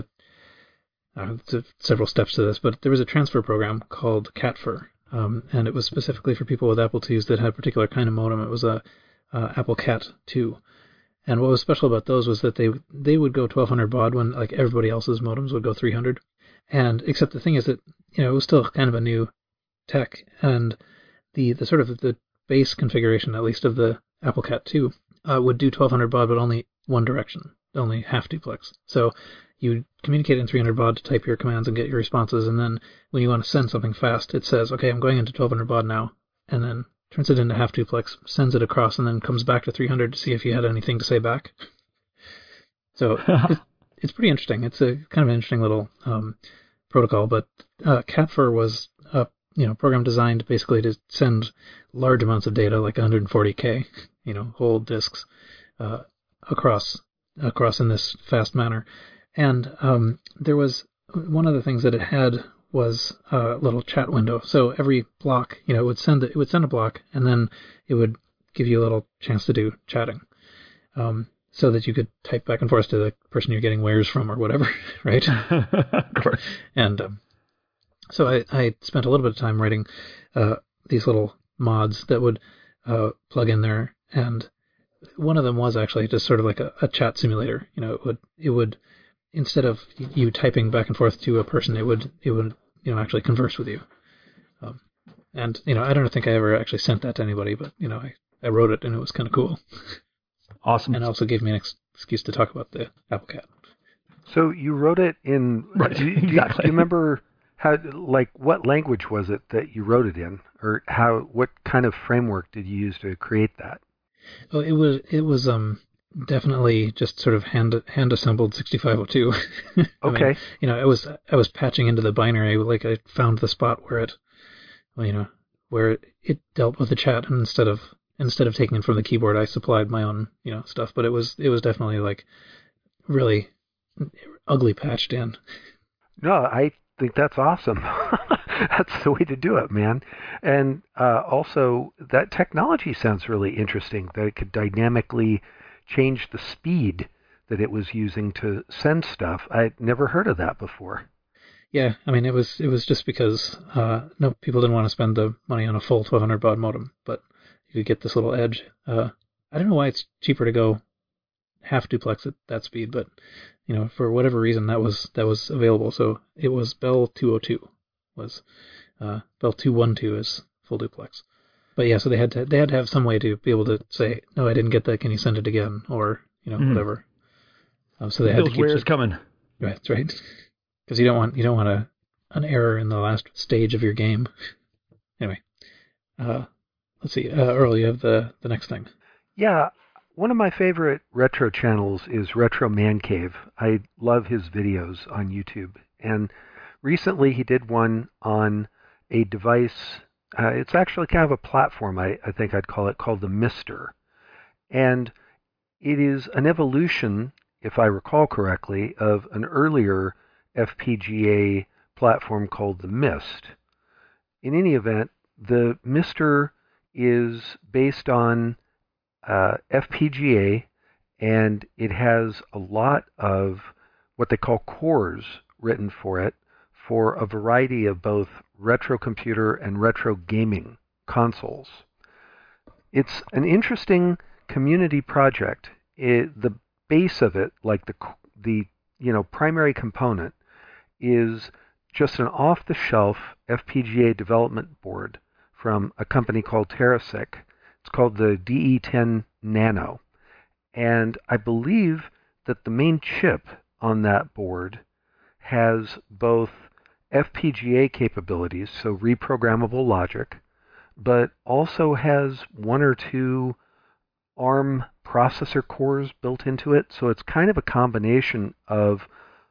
several steps to this, but there was a transfer program called CatFur, and it was specifically for people with Apple IIs that had a particular kind of modem. It was a Apple Cat 2, and what was special about those was that they would go 1200 baud when like everybody else's modems would go 300, and except the thing is that it was still kind of a new tech, and the sort of the base configuration, at least of the Apple Cat 2, would do 1200 baud, but only one direction, only half duplex. So you communicate in 300 baud to type your commands and get your responses, and then when you want to send something fast, it says, okay, I'm going into 1200 baud now, and then turns it into half duplex, sends it across, and then comes back to 300 to see if you had anything to say back. So it's pretty interesting. It's a kind of an interesting little protocol, but CatFur was a program designed basically to send large amounts of data, like 140K, whole disks, across in this fast manner. And there was one of the things that it had was a little chat window. So every block, it would send a block, and then it would give you a little chance to do chatting, so that you could type back and forth to the person you're getting wares from or whatever, right? Of course. And so I spent a little bit of time writing these little mods that would plug in there, and one of them was actually just sort of like a chat simulator. It would instead of you typing back and forth to a person, it would actually converse with you. And I don't think I ever actually sent that to anybody, but I wrote it and it was kind of cool. Awesome. And also gave me an excuse to talk about the Apple Cat. So you wrote it in. Right. Do you Exactly. remember What language was it that you wrote it in, or what kind of framework did you use to create that? Oh, it was definitely just sort of hand assembled 6502. I mean, Okay. I was patching into the binary, like I found the spot where it dealt with the chat, and instead of taking it from the keyboard, I supplied my own, stuff. But it was definitely like really ugly patched in. No, I think that's awesome. That's the way to do it, man. And also, that technology sounds really interesting, that it could dynamically change the speed that it was using to send stuff. I'd never heard of that before. Yeah, I mean, it was just because no people didn't want to spend the money on a full 1200 baud modem, but you could get this little edge. I don't know why it's cheaper to go half duplex at that speed, but for whatever reason that was available. So it was Bell 202 was Bell 212 is full duplex. But yeah, so they had to have some way to be able to say, no, I didn't get that. Can you send it again? Or whatever. So they had to Those keep wares coming. right, that's right. Because you don't want an error in the last stage of your game. Anyway, let's see. Earl, you have the next thing. Yeah, one of my favorite retro channels is Retro Man Cave. I love his videos on YouTube. And recently he did one on a device. It's actually kind of a platform, I think I'd call it, called the Mister. And it is an evolution, if I recall correctly, of an earlier FPGA platform called the Mist. In any event, the Mister is based on FPGA, and it has a lot of what they call cores written for it for a variety of both retro computer and retro gaming consoles. It's an interesting community project. The base of it, like the primary component, is just an off-the-shelf FPGA development board from a company called TerraSic. It's called the DE10 Nano. And I believe that the main chip on that board has both FPGA capabilities, so reprogrammable logic, but also has one or two ARM processor cores built into it. So it's kind of a combination of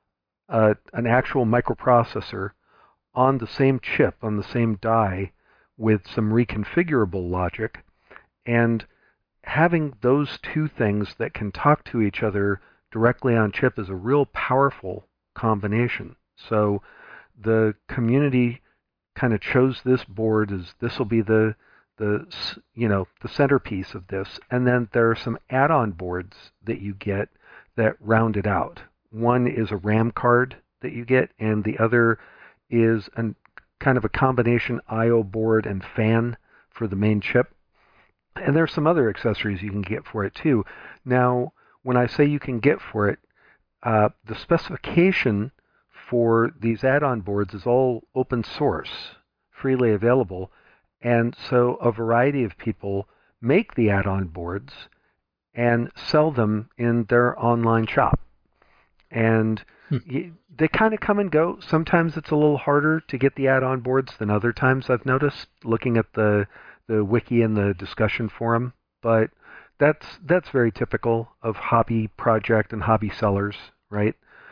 an actual microprocessor on the same chip, on the same die, with some reconfigurable logic. And having those two things that can talk to each other directly on chip is a real powerful combination. So the community kind of chose this board as this will be the centerpiece of this. And then there are some add-on boards that you get that round it out. One is a RAM card that you get, and the other is kind of a combination I/O board and fan for the main chip. And there's some other accessories you can get for it too. Now, when I say you can get for it, the specification for these add-on boards is all open source, freely available. And so a variety of people make the add-on boards and sell them in their online shop. And they kind of come and go. Sometimes it's a little harder to get the add-on boards than other times, I've noticed, looking at the wiki and the discussion forum. But that's very typical of hobby project and hobby sellers, right?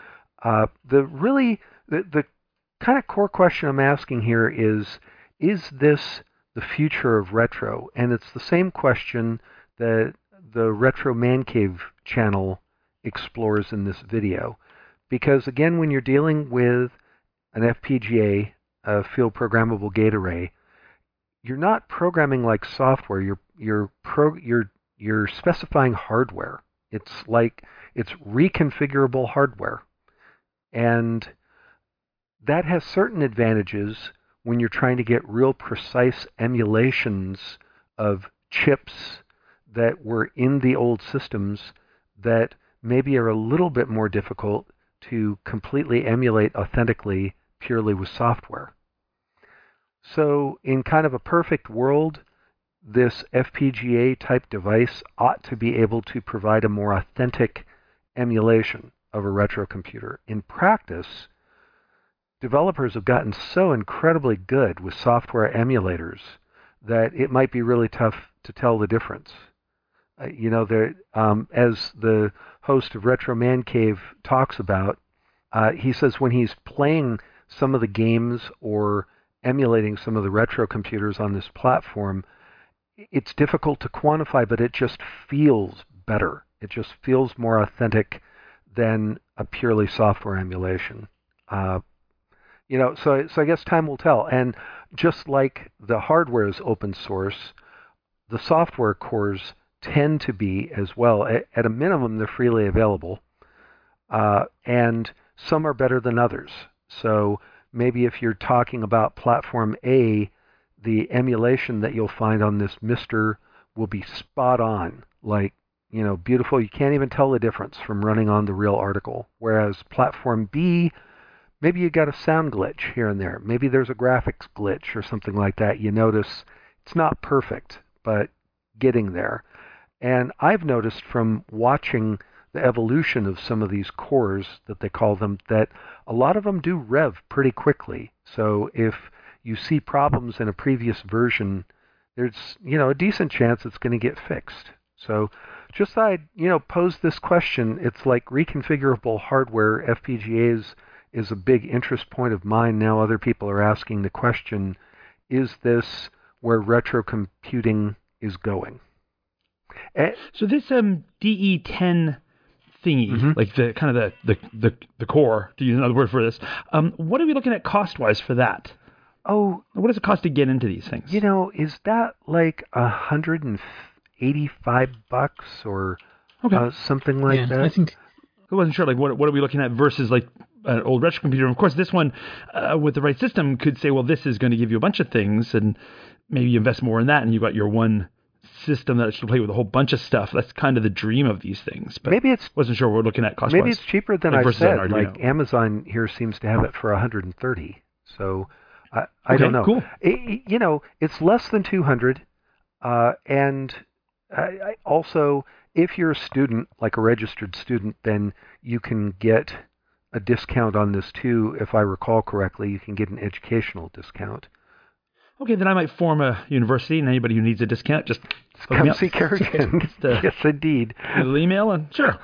The kind of core question I'm asking here is this the future of retro? And it's the same question that the Retro Man Cave channel explores in this video. Because again, when you're dealing with an FPGA, a field programmable gate array, you're not programming like software. You're specifying hardware. It's reconfigurable hardware. And that has certain advantages when you're trying to get real precise emulations of chips that were in the old systems that maybe are a little bit more difficult to completely emulate authentically purely with software. So in kind of a perfect world, this FPGA type device ought to be able to provide a more authentic emulation of a retro computer. In practice, developers have gotten so incredibly good with software emulators that it might be really tough to tell the difference. As the host of Retro Man Cave talks about, he says when he's playing some of the games or emulating some of the retro computers on this platform, it's difficult to quantify, but it just feels better. It just feels more authentic than a purely software emulation. So I guess time will tell. And just like the hardware is open source, the software cores tend to be as well. At a minimum, they're freely available, and some are better than others. So maybe if you're talking about platform A, the emulation that you'll find on this Mister will be spot on, like, beautiful. You can't even tell the difference from running on the real article. Whereas platform B, maybe you got a sound glitch here and there. Maybe there's a graphics glitch or something like that. You notice it's not perfect, but getting there. And I've noticed from watching the evolution of some of these cores, that they call them, that a lot of them do rev pretty quickly. So if you see problems in a previous version, there's a decent chance it's going to get fixed. So just thought I'd pose this question. It's like reconfigurable hardware. FPGAs is a big interest point of mine now. Other people are asking the question, is this where retro computing is going? So this DE10 thingy, like the kind of the core, to use another word for this, what are we looking at cost-wise for that? Oh, what does it cost to get into these things? Is that like $185 or something like that? I think. I wasn't sure, like, what are we looking at versus, like, an old retro computer? And of course, this one, with the right system, could say, well, this is going to give you a bunch of things, and maybe you invest more in that, and you got your one system that should play with a whole bunch of stuff. That's kind of the dream of these things. But maybe wasn't sure what we're looking at cost-wise. Maybe it's cheaper than I said. Like Amazon here seems to have it for $130. So I don't know. Cool. It's less than $200, and also, if you're a student, like a registered student, then you can get a discount on this too. If I recall correctly, you can get an educational discount. Okay, then I might form a university, and anybody who needs a discount, just come see Kerrigan. Yes, indeed. A little email, and sure.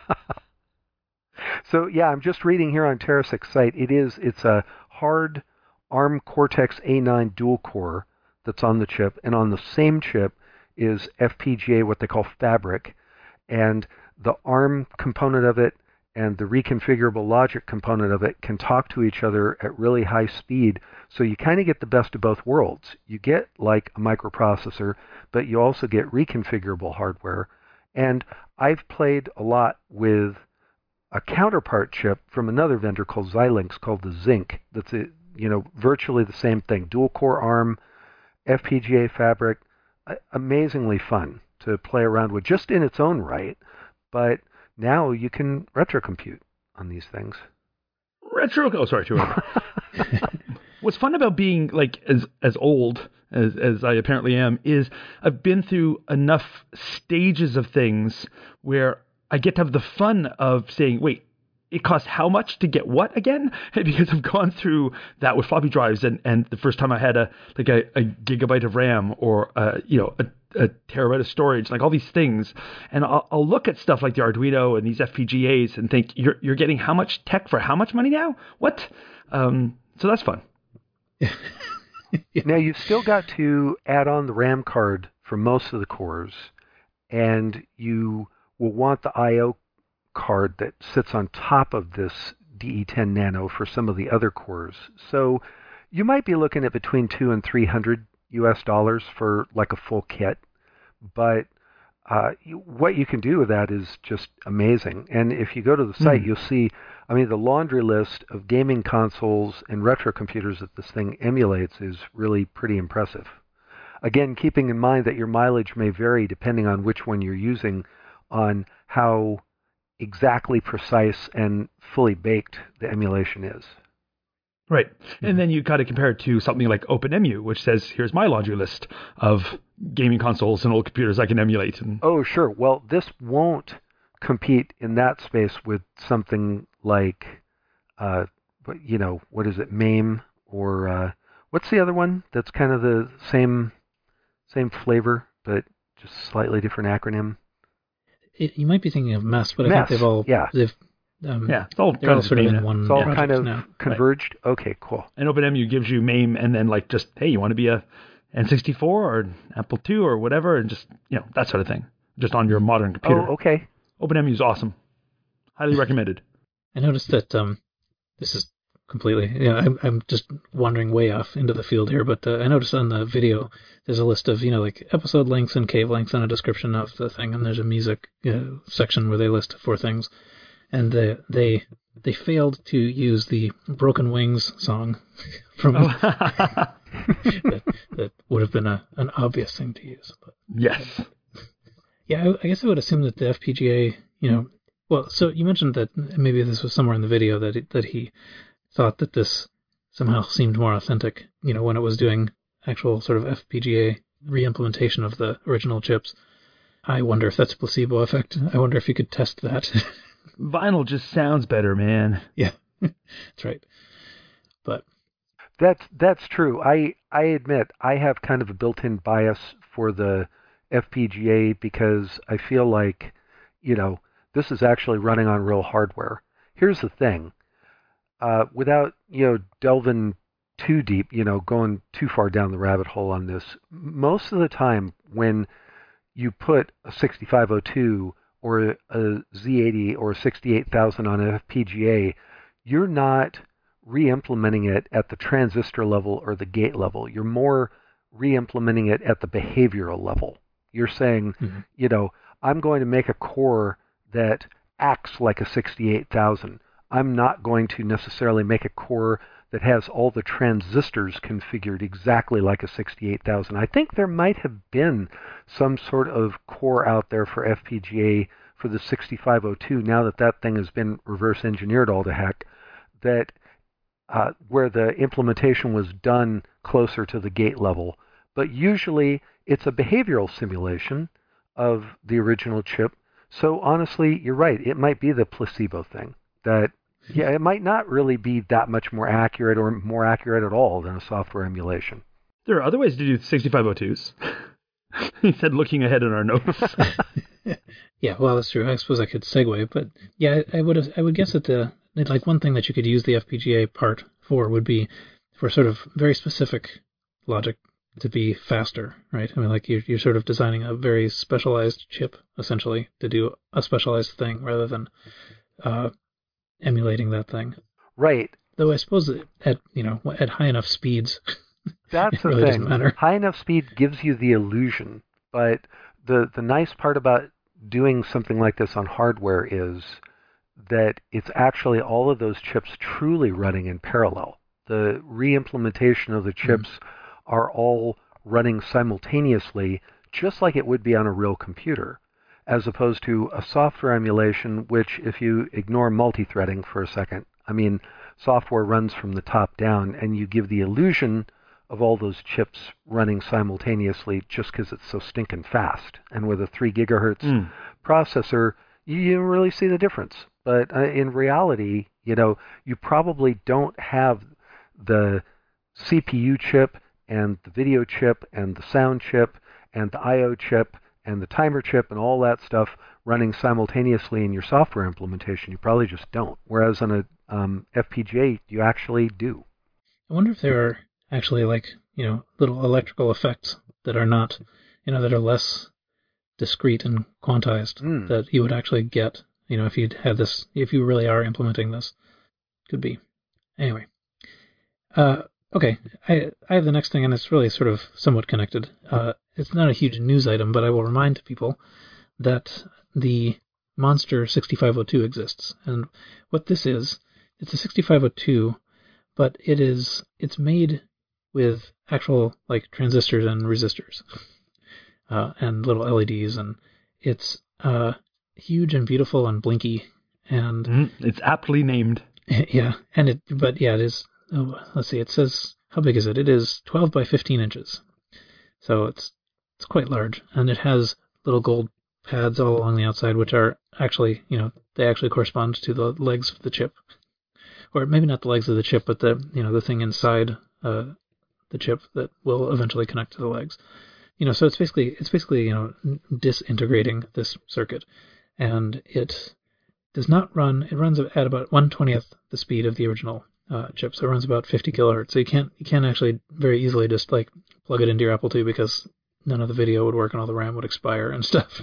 So, yeah, I'm just reading here on Terrasic's site. It's a hard ARM Cortex-A9 dual core that's on the chip, and on the same chip is FPGA, what they call Fabric, and the ARM component of it and the reconfigurable logic component of it can talk to each other at really high speed. So you kind of get the best of both worlds. You get like a microprocessor, but you also get reconfigurable hardware. And I've played a lot with a counterpart chip from another vendor called Xilinx, called the Zinc. That's virtually the same thing. Dual core ARM, FPGA Fabric, amazingly fun to play around with just in its own right. But now you can retrocompute on these things. What's fun about being like as old as I apparently am is I've been through enough stages of things where I get to have the fun of saying, wait, it costs how much to get what again? Because I've gone through that with floppy drives, and the first time I had a gigabyte of RAM or a terabyte of storage, like all these things, and I'll look at stuff like the Arduino and these FPGAs and think, you're getting how much tech for how much money now? What? So that's fun. Now you've still got to add on the RAM card for most of the cores, and you will want the I/O card that sits on top of this DE10 Nano for some of the other cores. So you might be looking at between $200 and $300 for like a full kit, but what you can do with that is just amazing. And if you go to the site, you'll see, the laundry list of gaming consoles and retro computers that this thing emulates is really pretty impressive. Again, keeping in mind that your mileage may vary depending on which one you're using, on how exactly precise and fully baked the emulation is. Right. And then you got to compare it to something like OpenEmu, which says, here's my laundry list of gaming consoles and old computers I can emulate. Oh, sure. Well, this won't compete in that space with something like what is it, MAME, or what's the other one that's kind of the same flavor but just slightly different acronym? You might be thinking of MESS, but I MESS, think they're all they're all sort of in one. It's all project kind of now. converged. Right. Okay, cool. And OpenMU gives you MAME, and then like just, hey, you want to be a N64 or Apple II or whatever, and just that sort of thing, just on your modern computer. Oh, okay. OpenMU is awesome. Highly recommended. I noticed that this is completely. I'm just wandering way off into the field here, but I noticed on the video there's a list of like episode lengths and cave lengths and a description of the thing, and there's a music section where they list 4 things, and they failed to use the Broken Wings song from that would have been an obvious thing to use. But, yes. Yeah, I guess I would assume that the FPGA, well, so you mentioned that maybe this was somewhere in the video that he thought that this somehow seemed more authentic, when it was doing actual sort of FPGA re-implementation of the original chips. I wonder if that's a placebo effect. I wonder if you could test that. Vinyl just sounds better, man. Yeah, that's right. But that's true. I admit I have kind of a built-in bias for the FPGA because I feel like, this is actually running on real hardware. Here's the thing. Without, delving too deep, going too far down the rabbit hole on this, most of the time when you put a 6502 or a Z80 or a 68000 on an FPGA, you're not re-implementing it at the transistor level or the gate level. You're more re-implementing it at the behavioral level. You're saying, I'm going to make a core that acts like a 68000. I'm not going to necessarily make a core that has all the transistors configured exactly like a 68000. I think there might have been some sort of core out there for FPGA for the 6502, now that thing has been reverse engineered all to heck, that where the implementation was done closer to the gate level. But usually it's a behavioral simulation of the original chip. So honestly, you're right. It might be the placebo thing. That, it might not really be that much more accurate or more accurate at all than a software emulation. There are other ways to do 6502s. He said looking ahead in our notes. Yeah, well, that's true. I suppose I could segue, but yeah, I would guess that one thing that you could use the FPGA part for would be for sort of very specific logic to be faster, right? I mean, like you're sort of designing a very specialized chip essentially to do a specialized thing rather than emulating that thing. Right. Though I suppose at high enough speeds, that's the really thing. Doesn't matter. High enough speed gives you the illusion, but the nice part about doing something like this on hardware is that it's actually all of those chips truly running in parallel. The re-implementation of the chips are all running simultaneously, just like it would be on a real computer, as opposed to a software emulation, which, if you ignore multi-threading for a second, I mean, software runs from the top down, and you give the illusion of all those chips running simultaneously just because it's so stinking fast. And with a 3 gigahertz processor, you don't really see the difference. But in reality, you probably don't have the CPU chip and the video chip and the sound chip and the I/O chip and the timer chip and all that stuff running simultaneously in your software implementation. You probably just don't. Whereas on a FPGA, you actually do. I wonder if there are actually little electrical effects that are not, that are less discrete and quantized that you would actually get, if you'd had this, if you really are implementing this. Could be. Anyway. Okay, I have the next thing, and it's really sort of somewhat connected. It's not a huge news item, but I will remind people that the Monster 6502 exists. And what this is, it's a 6502, but it's made with actual transistors and resistors and little LEDs, and it's huge and beautiful and blinky, and it's aptly named. Yeah, it is. Oh, let's see. It says, how big is it? It is 12 by 15 inches. So it's quite large, and it has little gold pads all along the outside, which are actually, they actually correspond to the legs of the chip. or maybe not the legs of the chip, but the thing inside the chip that will eventually connect to the legs. So it's basically disintegrating this circuit, and it does not run. It runs at about 1/20th the speed of the original chip, so it runs about 50 kilohertz. So you can't actually very easily just like plug it into your Apple II because none of the video would work and all the RAM would expire and stuff.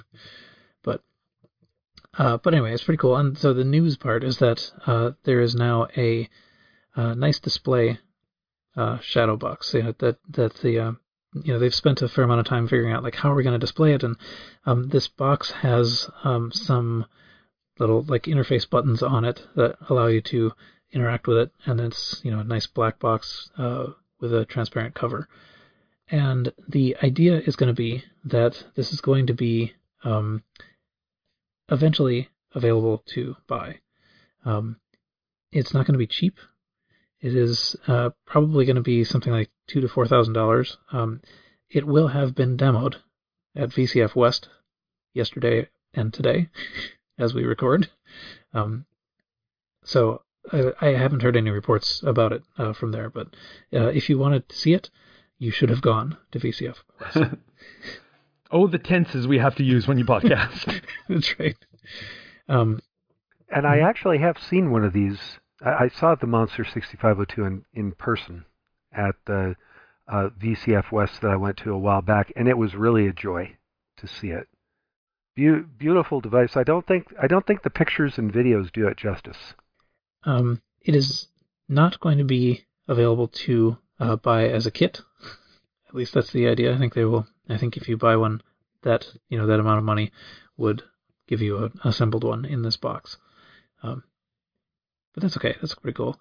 But anyway, it's pretty cool. And so the news part is that there is now a nice display shadow box. They've spent a fair amount of time figuring out like how are we going to display it, and this box has some little like interface buttons on it that allow you to interact with it, and it's a nice black box with a transparent cover. And the idea is going to be that this is going to be eventually available to buy. It's not going to be cheap. It is probably going to be something like $2,000 to $4,000. It will have been demoed at VCF West yesterday and today, as we record. So I haven't heard any reports about it from there. But if you wanted to see it, you should have gone to VCF West. Oh, the tenses we have to use when you podcast. That's right. And I actually have seen one of these. I saw the Monster 6502 in person at the VCF West that I went to a while back, and it was really a joy to see it. Beautiful device. I don't think the pictures and videos do it justice. It is not going to be available to buy as a kit. At least that's the idea. I think they will. I think if you buy one, that amount of money would give you an assembled one in this box. But that's okay. That's pretty cool.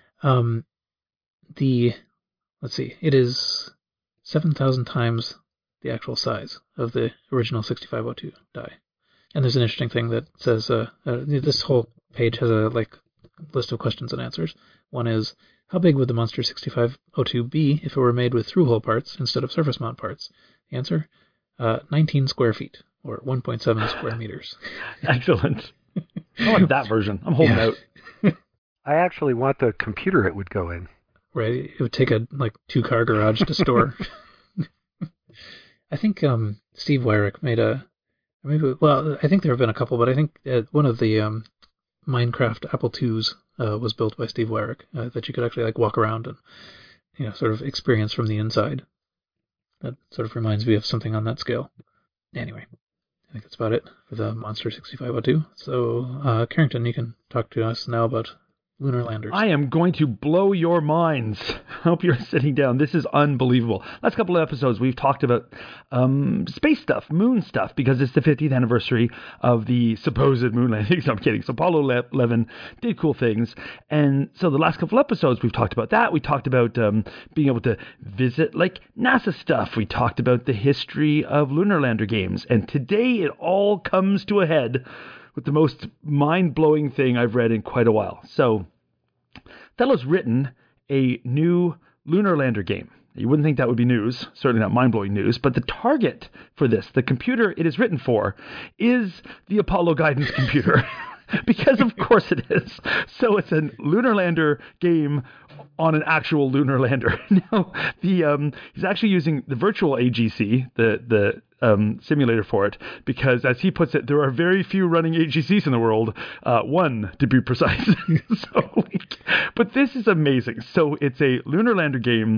Let's see. It is 7,000 times the actual size of the original 6502 die. And there's an interesting thing that says this whole page has a list of questions and answers. One is, how big would the Monster 6502 be if it were made with through-hole parts instead of surface mount parts? The answer, 19 square feet, or 1.7 square meters. Excellent. I like that version. I'm holding out. I actually want the computer it would go in. Right. It would take a 2-car garage to store. I think Steve Wyrick made I think there have been a couple, but I think one of the Minecraft Apple IIs was built by Steve Wyrick that you could actually walk around and sort of experience from the inside. That sort of reminds me of something on that scale. Anyway, I think that's about it for the Monster 6502. So, Carrington, you can talk to us now about lunar landers. I am going to blow your minds. I hope you're sitting down. This is unbelievable. Last couple of episodes, we've talked about space stuff, moon stuff, because it's the 50th anniversary of the supposed moon landings. No, I'm kidding. So Apollo 11 did cool things. And so the last couple of episodes, we've talked about that. We talked about being able to visit NASA stuff. We talked about the history of lunar lander games. And today it all comes to a head with the most mind-blowing thing I've read in quite a while. So, Thello's written a new lunar lander game. You wouldn't think that would be news, certainly not mind-blowing news, but the target for this, the computer it is written for, is the Apollo guidance computer. Because of course it is. So it's a lunar lander game on an actual lunar lander. Now, he's actually using the virtual AGC, the simulator for it, because as he puts it, there are very few running AGCs in the world, one to be precise. But this is amazing. So it's a lunar lander game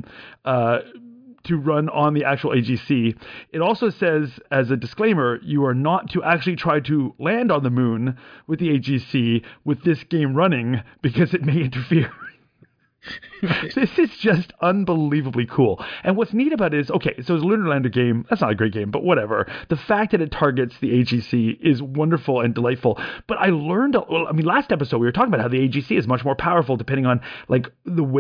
to run on the actual AGC. It also says, as a disclaimer, you are not to actually try to land on the moon with the AGC with this game running, because it may interfere. Right. This is just unbelievably cool. And what's neat about it is, okay, so it's a lunar lander game. That's not a great game, but whatever. The fact that it targets the AGC is wonderful and delightful. But I learned, last episode we were talking about how the AGC is much more powerful depending on the way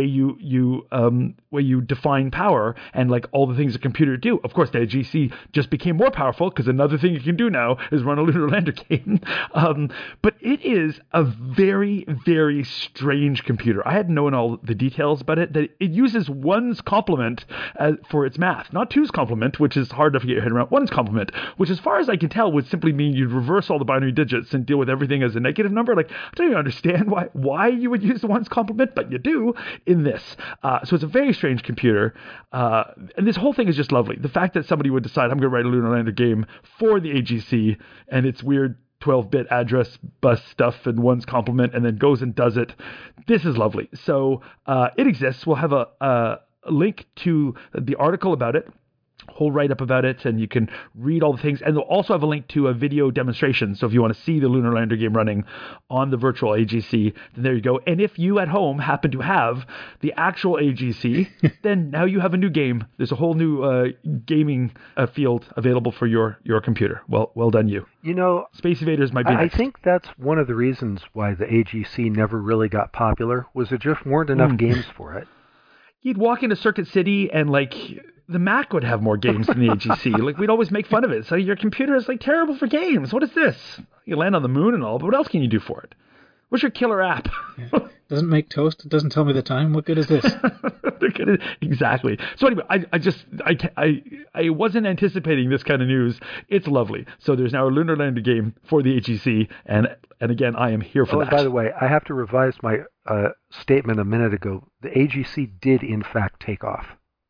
you define power and all the things a computer do. Of course, the AGC just became more powerful because another thing you can do now is run a lunar lander game. But it is a very, very strange computer. I hadn't known all the details about it, that it uses one's complement for its math, not two's complement, which is hard enough to get your head around. One's complement, which as far as I can tell would simply mean you'd reverse all the binary digits and deal with everything as a negative number. Like, I don't even understand why you would use the one's complement, but you do in this. So it's a very strange computer. And this whole thing is just lovely. The fact that somebody would decide, I'm going to write a Lunar Lander game for the AGC, and it's weird 12-bit address bus stuff and one's complement, and then goes and does it. This is lovely. So it exists. We'll have a link to the article about it, whole write-up about it, and you can read all the things. And they'll also have a link to a video demonstration. So if you want to see the Lunar Lander game running on the virtual AGC, then there you go. And if you at home happen to have the actual AGC, then now you have a new game. There's a whole new gaming field available for your computer. Well done, you. You know, Space Invaders might be I next. think that's one of the reasons why the AGC never really got popular, was there just weren't enough games for it. You'd walk into Circuit City and the Mac would have more games than the AGC. We'd always make fun of it. So your computer is terrible for games. What is this? You land on the moon and all, but what else can you do for it? What's your killer app? Yeah. Doesn't make toast. It doesn't tell me the time. What good is this? Exactly. So anyway, I wasn't anticipating this kind of news. It's lovely. So there's now a Lunar Lander game for the AGC, and again, I am here for that. And by the way, I have to revise my statement a minute ago. The AGC did in fact take off.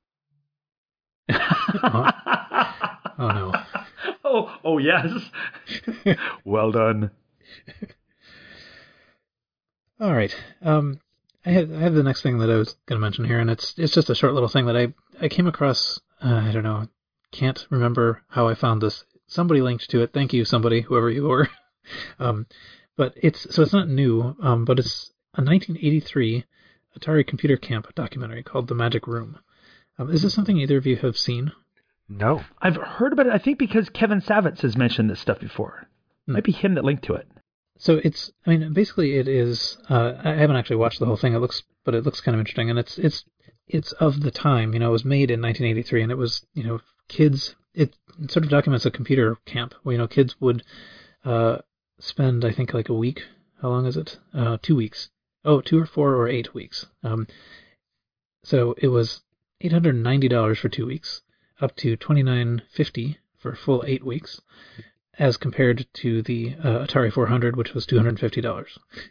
Oh no. Oh yes. Well done. All right. I have the next thing that I was going to mention here, and it's just a short little thing that I came across. I don't know, can't remember how I found this. Somebody linked to it. Thank you, somebody, whoever you were. But it's not new. But it's a 1983 Atari Computer Camp documentary called The Magic Room. Is this something either of you have seen? No. I've heard about it, I think, because Kevin Savitz has mentioned this stuff before. It might be him that linked to it. So basically it is, I haven't actually watched the whole thing, but it looks kind of interesting, and it's of the time, it was made in 1983, and it was, kids, it sort of documents a computer camp where, kids would spend, I think, a week. How long is it? 2 weeks. 2 or 4 or 8 weeks. So it was $890 for 2 weeks, up to $29.50 for a full 8 weeks, as compared to the Atari 400, which was $250.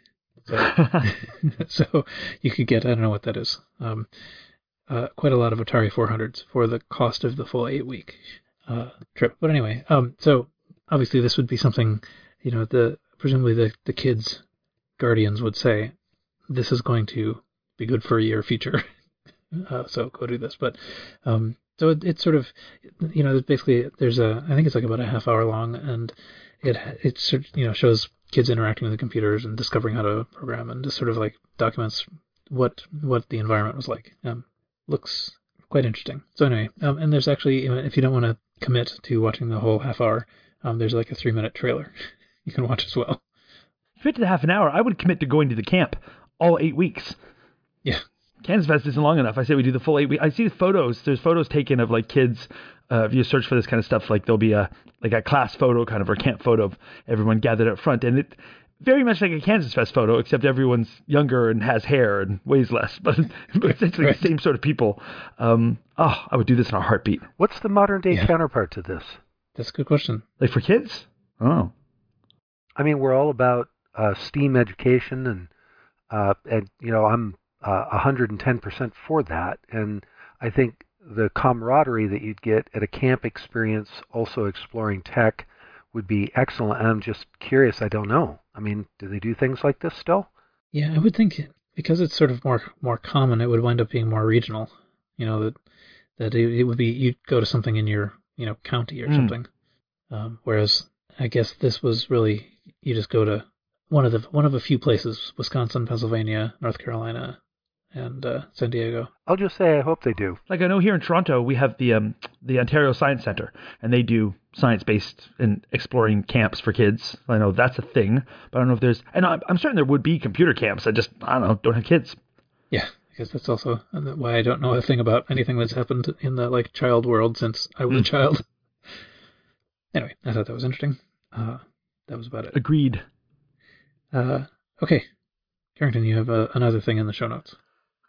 So you could get, I don't know what that is, quite a lot of Atari 400s for the cost of the full 8-week trip. But anyway, so obviously this would be something, presumably the kids' guardians would say, this is going to be good for your future. So go do this. But so it's sort of, basically there's I think it's about a half hour long, and it shows kids interacting with the computers and discovering how to program, and just sort of documents what the environment was like. Looks quite interesting. So anyway, and there's actually, if you don't want to commit to watching the whole half hour, there's a 3-minute trailer you can watch as well. If it's a half an hour, I would commit to going to the camp all 8 weeks. Yeah. Kansas Fest isn't long enough. I say we do the full 8 weeks. I see the photos. There's photos taken of kids. If you search for this kind of stuff, there'll be a class photo kind of, or camp photo of everyone gathered up front, and it very much like a Kansas Fest photo, except everyone's younger and has hair and weighs less, but essentially right. The same sort of people. I would do this in a heartbeat. What's the modern day counterpart to this? That's a good question. For kids? Oh. We're all about STEAM education, and I'm 110% for that, and I think the camaraderie that you'd get at a camp experience, also exploring tech, would be excellent. And I'm just curious, I don't know. Do they do things like this still? Yeah, I would think because it's sort of more common, it would wind up being more regional. That it would be, you'd go to something in your county or something, whereas I guess this was really, you just go to one of a few places: Wisconsin, Pennsylvania, North Carolina, and San Diego. I'll just say I hope they do. I know here in Toronto we have the Ontario Science Centre, and they do science-based and exploring camps for kids. I know that's a thing, but I don't know if there's, and I'm certain there would be computer camps. I don't have kids. Yeah, I guess that's also why I don't know a thing about anything that's happened in the child world since I was a child. Anyway, I thought that was interesting. That was about it. Agreed. Okay. Carrington, you have another thing in the show notes.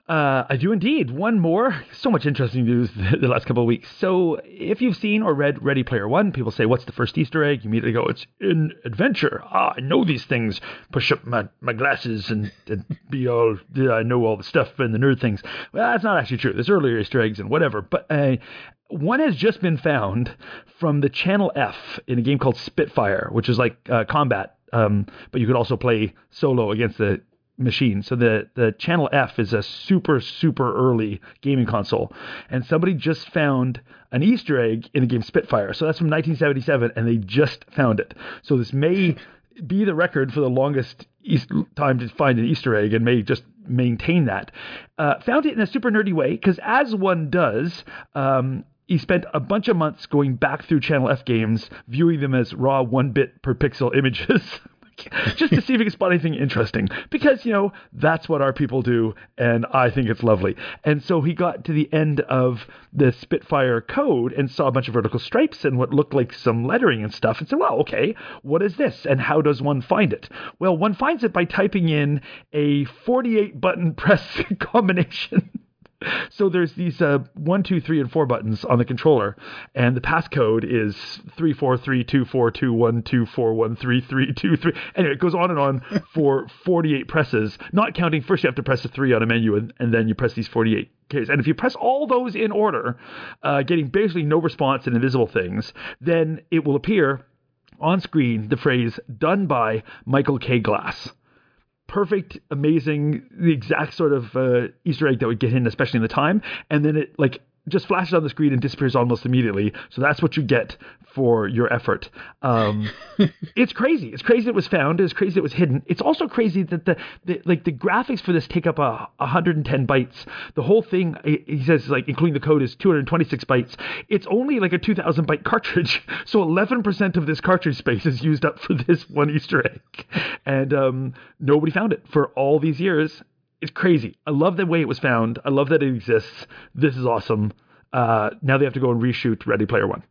I do indeed. One more. So much interesting news the last couple of weeks. So if you've seen or read Ready Player One, people say, what's the first Easter egg? You immediately go, it's in adventure. I know these things. Push up my glasses and be all, I know all the stuff and the nerd things. Well, that's not actually true. There's earlier Easter eggs and whatever. But one has just been found from the Channel F in a game called Spitfire, which is like combat. But you could also play solo against the machine. So the Channel F is a super, super early gaming console. And somebody just found an Easter egg in the game Spitfire. So that's from 1977, and they just found it. So this may be the record for the longest time to find an Easter egg, and may just maintain that. Found it in a super nerdy way, because as one does, he spent a bunch of months going back through Channel F games, viewing them as raw 1-bit per pixel images. Just to see if he can spot anything interesting, because, that's what our people do, and I think it's lovely. And so he got to the end of the Spitfire code and saw a bunch of vertical stripes and what looked like some lettering and stuff, and said, well, okay, what is this, and how does one find it? Well, one finds it by typing in a 48-button press combination. So there's these 1, 2, 3, and 4 buttons on the controller, and the passcode is 343242124133323. Anyway, it goes on and on for 48 presses, not counting first you have to press a 3 on a menu, and then you press these 48 keys. And if you press all those in order, getting basically no response and invisible things, then it will appear on screen the phrase "done by Michael K. Glass." Perfect, amazing, the exact sort of Easter egg that would get in, especially in the time. And then it just flashes on the screen and disappears almost immediately. So that's what you get for your effort. It's crazy. It's crazy it was found. It's crazy it was hidden. It's also crazy that the graphics for this take up 110 bytes. The whole thing, he says, including the code, is 226 bytes. It's only like a 2,000 byte cartridge. So 11% of this cartridge space is used up for this one Easter egg. And nobody found it for all these years. It's crazy. I love the way it was found. I love that it exists. This is awesome. Now they have to go and reshoot Ready Player One.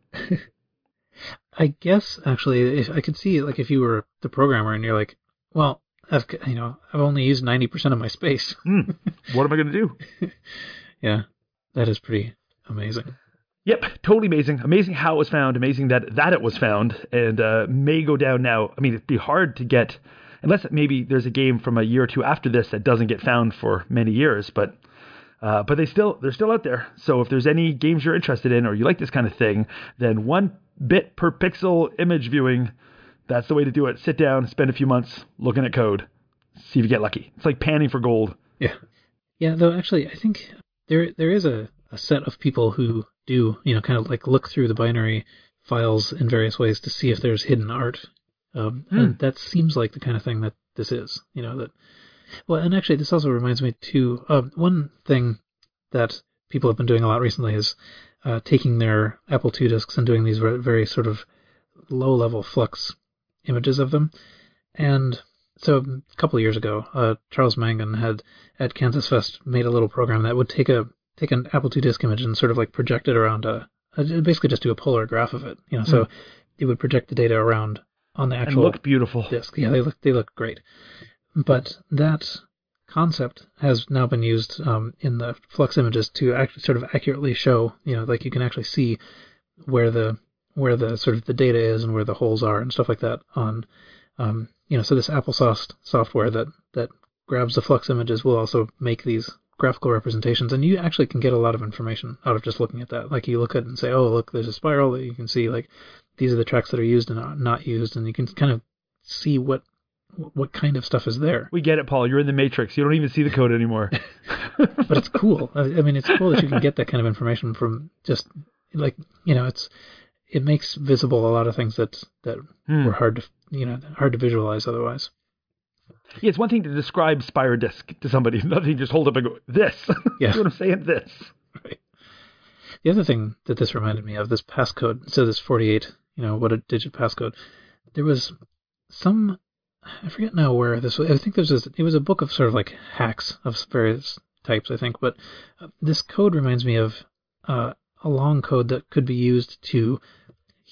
I guess, actually, if I could see, if you were the programmer and you're like, well, I've only used 90% of my space. What am I going to do? Yeah, that is pretty amazing. Yep, totally amazing. Amazing how it was found. Amazing that it was found, and may go down now. I mean, it'd be hard to get, unless maybe there's a game from a year or two after this that doesn't get found for many years, but they're still out there. So if there's any games you're interested in or you like this kind of thing, then 1 bit per pixel image viewing, that's the way to do it. Sit down, spend a few months looking at code, see if you get lucky. It's like panning for gold. Yeah. Yeah, though actually I think there is a set of people who do, kind of look through the binary files in various ways to see if there's hidden art. And that seems like the kind of thing that this is, well, and actually this also reminds me too, one thing that people have been doing a lot recently is taking their Apple II discs and doing these very sort of low-level flux images of them. And so a couple of years ago, Charles Mangan had at Kansas Fest made a little program that would take an Apple II disc image and sort of project it around basically just do a polar graph of it. So it would project the data around on the actual and look beautiful disc. Yeah, they look great. But that concept has now been used in the Flux images to actually sort of accurately show, you can actually see where the sort of the data is and where the holes are and stuff like that on, so this applesauce software that grabs the Flux images will also make these graphical representations, and you actually can get a lot of information out of just looking at that. You look at it and say, oh, look, there's a spiral that you can see, these are the tracks that are used and not used, and you can kind of see what kind of stuff is there. We get it, Paul. You're in the Matrix. You don't even see the code anymore. But it's cool. I mean, it's cool that you can get that kind of information from just it makes visible a lot of things that were hard to visualize otherwise. Yeah, it's one thing to describe Spire Disk to somebody, another thing to just hold up and go, this. Yeah. You know what I'm saying? This. Right. The other thing that this reminded me of, this passcode, so this 48, what a digit passcode, there was some, I forget now where this was, I think it was a book of sort of hacks of various types, I think, but this code reminds me of a long code that could be used to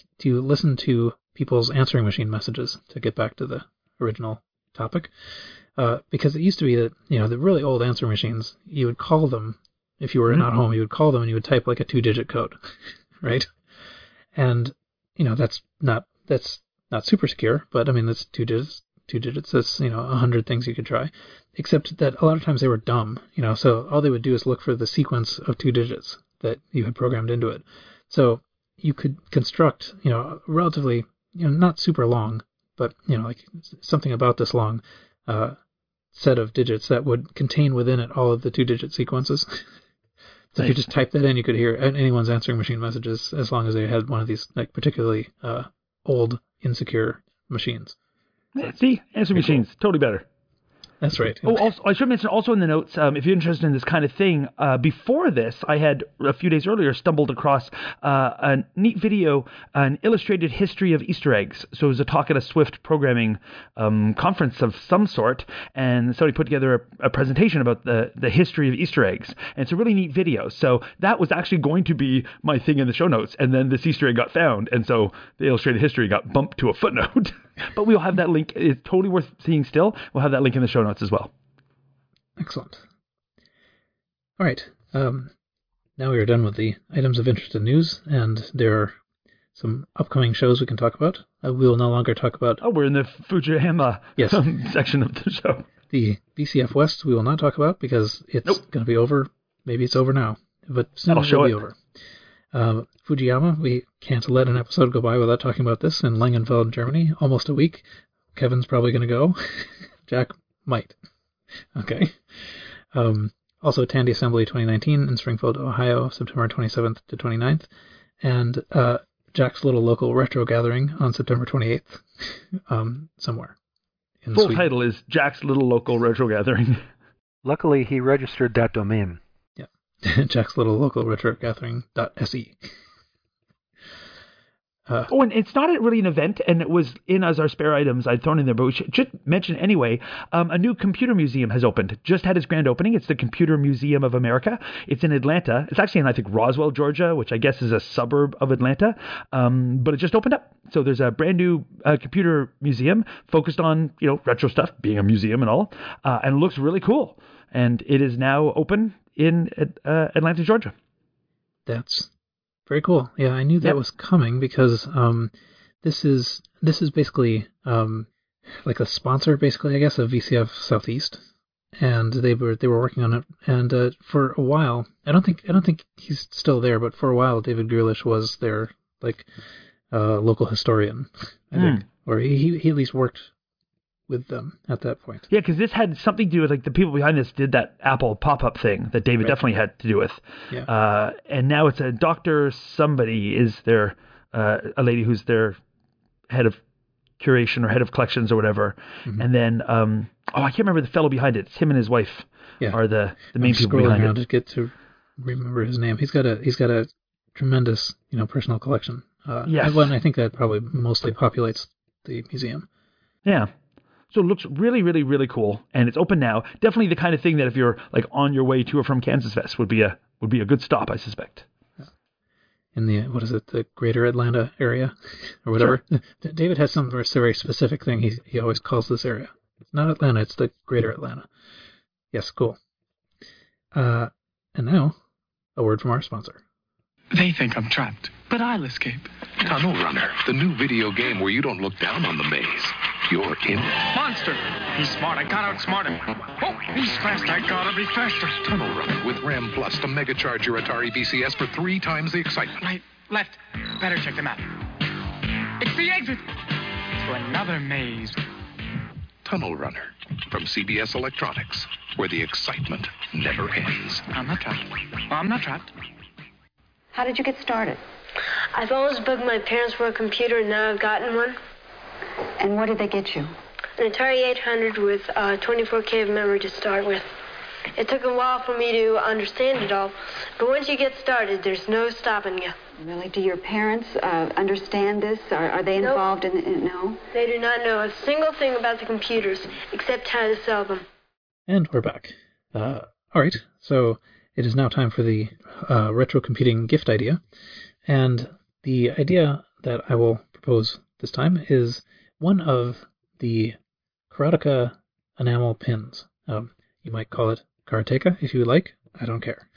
listen to people's answering machine messages, to get back to the original topic. because it used to be that, the really old answering machines, you would call them, if you were not home, you would call them and you would type like a 2-digit code, right? And, that's not super secure, but I mean, that's 2 digits. 2 digits, that's, 100 things you could try. Except that a lot of times they were dumb, so all they would do is look for the sequence of 2 digits that you had programmed into it. So you could construct, relatively, not super long, but, like something about this long set of digits that would contain within it all of the 2-digit sequences. So if you just type that in, you could hear anyone's answering machine messages as long as they had one of these like particularly old, insecure machines. See, answering machines, totally better. That's right. Oh, also, I should mention also in the notes, if you're interested in this kind of thing, before this, I had a few days earlier stumbled across a neat video, an illustrated history of Easter eggs. So it was a talk at a Swift programming conference of some sort, and somebody put together a presentation about the history of Easter eggs. And it's a really neat video. So that was actually going to be my thing in the show notes, and then this Easter egg got found, and so the illustrated history got bumped to a footnote. But we'll have that link. It's totally worth seeing still. We'll have that link in the show notes as well. Excellent. All right. Now we are done with the items of interest and news, and there are some upcoming shows we can talk about. We will no longer talk about... Oh, we're in the Fujiyama section of the show. The VCF West we will not talk about because it's going to be over. Maybe it's over now, but soon it'll be over. Fujiyama, we can't let an episode go by without talking about this in Langenfeld, Germany. Almost a week. Kevin's probably going to go. Jack might. Okay. Also, Tandy Assembly 2019 in Springfield, Ohio, September 27th to 29th. And Jack's little local retro gathering on September 28th, somewhere in Full Sweden. title is Jack's Little Local Retro Gathering. Luckily, he registered that domain. Jack's Little Local Retro Gathering.se. And it's not really an event, and it was in as our spare items I'd thrown in there, but we should just mention anyway, a new computer museum has opened. Just had its grand opening. It's the Computer Museum of America. It's in Atlanta. It's actually in, I think, Roswell, Georgia, which I guess is a suburb of Atlanta, but it just opened up. So there's a brand new computer museum focused on, retro stuff, being a museum and all, and it looks really cool. And it is now open in Atlanta, Georgia. That's very cool. Yeah, I knew that was coming because this is basically like a sponsor, basically, I guess, of VCF Southeast, and they were working on it. And for a while, I don't think he's still there, but for a while, David Gerlish was their local historian, I think, or he at least worked with them at that point. Yeah, because this had something to do with, like, the people behind this did that Apple pop-up thing that David definitely had to do with. Yeah. And now it's a Dr. Somebody is their, a lady who's their head of curation or head of collections or whatever. Mm-hmm. And then, I can't remember the fellow behind it. It's him and his wife are the main people behind it. To get to remember his name. He's got a tremendous, personal collection. Yes. And I think that probably mostly populates the museum. Yeah. So it looks really, really, really cool, and it's open now. Definitely the kind of thing that if you're like on your way to or from Kansas Fest would be a good stop, I suspect. In the the Greater Atlanta area or whatever. Sure. David has some very specific thing he always calls this area. It's not Atlanta, it's the Greater Atlanta. Yes, cool. And now a word from our sponsor. They think I'm trapped, but I'll escape. Tunnel Runner, the new video game where you don't look down on the maze. You're in it. Monster! He's smart. I got outsmart him. Oh, he's fast. I gotta be faster. Tunnel Runner with RAM Plus to megacharge your Atari VCS for 3 times the excitement. Right, left. Better check the map. It's the exit to another maze. Tunnel Runner from CBS Electronics, where the excitement never ends. I'm not trapped. I'm not trapped. How did you get started? I've always bugged my parents for a computer, and now I've gotten one. And what did they get you? An Atari 800 with 24K of memory to start with. It took a while for me to understand it all, but once you get started, there's no stopping you. Really? Do your parents understand this? Are they involved in it? No? They do not know a single thing about the computers, except how to sell them. And we're back. All right, so it is now time for the retro computing gift idea. And the idea that I will propose this time is one of the Karateka enamel pins. You might call it karateka if you would like. I don't care.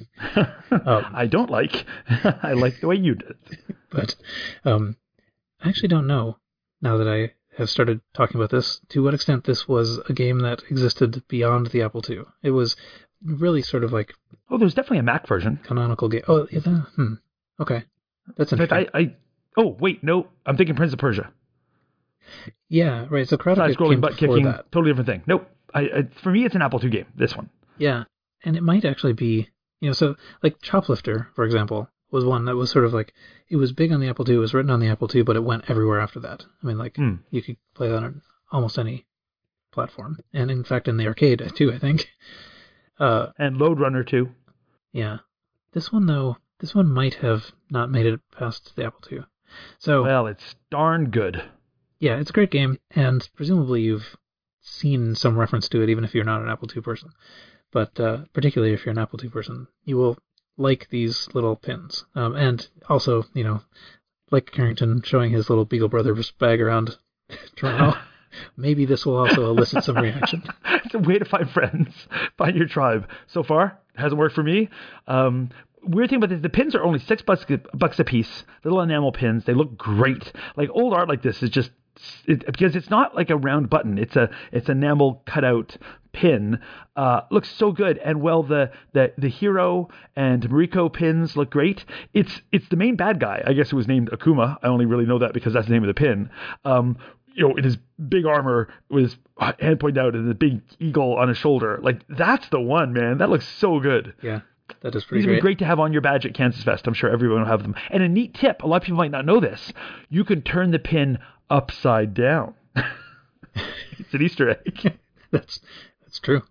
I don't like. I like the way you did it. But I actually don't know, now that I have started talking about this, to what extent this was a game that existed beyond the Apple II. It was really sort of like... Oh, there's definitely a Mac version. Canonical game. Oh, yeah, okay. That's interesting. Oh, wait, no. I'm thinking Prince of Persia. Yeah, right. So Karateka Side-scrolling came butt before kicking, that. totally different thing. Nope. For me, it's an Apple II game, this one. Yeah, and it might actually be, so like Choplifter, for example, was one that was sort of like, it was big on the Apple II, it was written on the Apple II, but it went everywhere after that. I mean, like, you could play that on almost any platform. And in fact, in the arcade, too, I think. And Lode Runner, too. Yeah. This one, though, might have not made it past the Apple II. So, well, it's darn good. Yeah, it's a great game, and presumably you've seen some reference to it, even if you're not an Apple II person. But particularly if you're an Apple II person, you will like these little pins. And also, like Carrington showing his little Beagle Brothers bag around Toronto, maybe this will also elicit some reaction. It's a way to find friends, find your tribe. So far, it hasn't worked for me. Weird thing about this, the pins are only $6 a piece, little enamel pins. They look great. Like old art like this is just, because it's not like a round button. It's enamel cutout pin. Looks so good. And the hero and Mariko pins look great. It's the main bad guy, I guess, who was named Akuma. I only really know that because that's the name of the pin. In his big armor with his hand pointed out and the big eagle on his shoulder. Like, that's the one, man. That looks so good. Yeah. That is pretty These would be great to have on your badge at Kansas Fest. I'm sure everyone will have them. And a neat tip, a lot of people might not know this, you can turn the pin upside down. It's an Easter egg. That's true.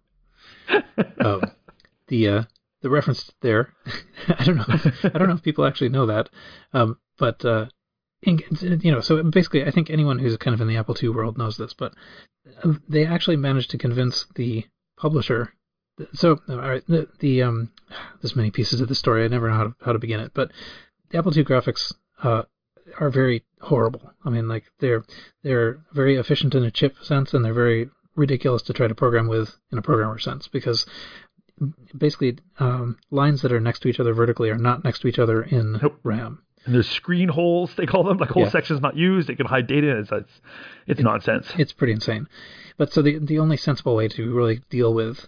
The reference there, I don't know if people actually know that, but so basically, I think anyone who's kind of in the Apple II world knows this, but they actually managed to convince the publisher. So, all right, there's many pieces of the story. I never know how to begin it, but the Apple II graphics are very horrible. I mean, like they're very efficient in a chip sense, and they're very ridiculous to try to program with in a programmer sense, because basically lines that are next to each other vertically are not next to each other in RAM. And there's screen holes, they call them, like whole sections not used. They can hide data. It's nonsense. It's pretty insane. But so the only sensible way to really deal with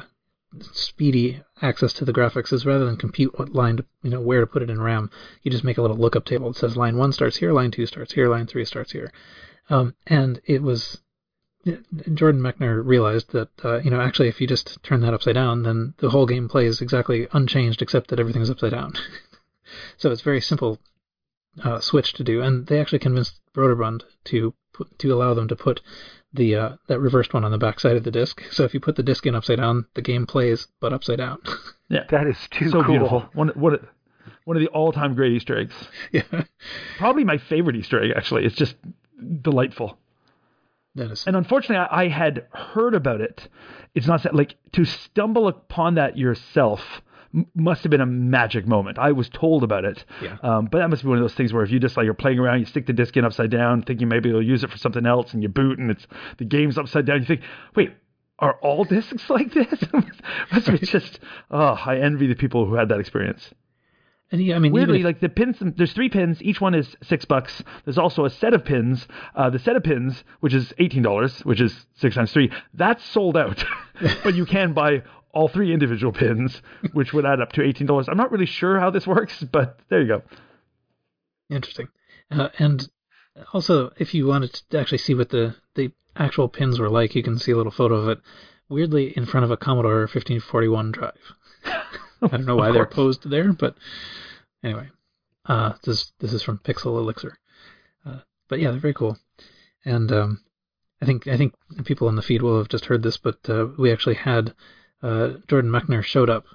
speedy access to the graphics is, rather than compute what line to, where to put it in RAM, you just make a little lookup table that says line 1 starts here, line 2 starts here, line 3 starts here. And it was, Jordan Mechner realized that, actually if you just turn that upside down, then the whole game plays exactly unchanged except that everything's upside down. So it's very simple switch to do, and they actually convinced Broderbund to allow them to put the that reversed one on the back side of the disc. So if you put the disc in upside down, the game plays, but upside down. Yeah, that is so cool. Beautiful. One of the all-time great Easter eggs. Yeah, probably my favorite Easter egg. Actually, it's just delightful. That is. And unfortunately, I had heard about it. It's not like to stumble upon that yourself must have been a magic moment. I was told about it. Yeah. But that must be one of those things where if you just you're playing around, you stick the disc in upside down, thinking maybe you'll use it for something else, and you boot and the game's upside down. You think, wait, are all discs like this? Must be just, I envy the people who had that experience. And yeah, I mean, weirdly, like the pins, there's 3 pins. Each one is $6. There's also a set of pins. The set of pins, which is $18, which is 6 times 3, that's sold out. But you can buy all 3 individual pins, which would add up to $18. I'm not really sure how this works, but there you go. Interesting. And also, if you wanted to actually see what the actual pins were like, you can see a little photo of it, weirdly in front of a Commodore 1541 drive. I don't know why they're posed there, but anyway, this is from Pixel Elixir. But yeah, they're very cool. And I think people in the feed will have just heard this, but we actually had Jordan Mechner showed up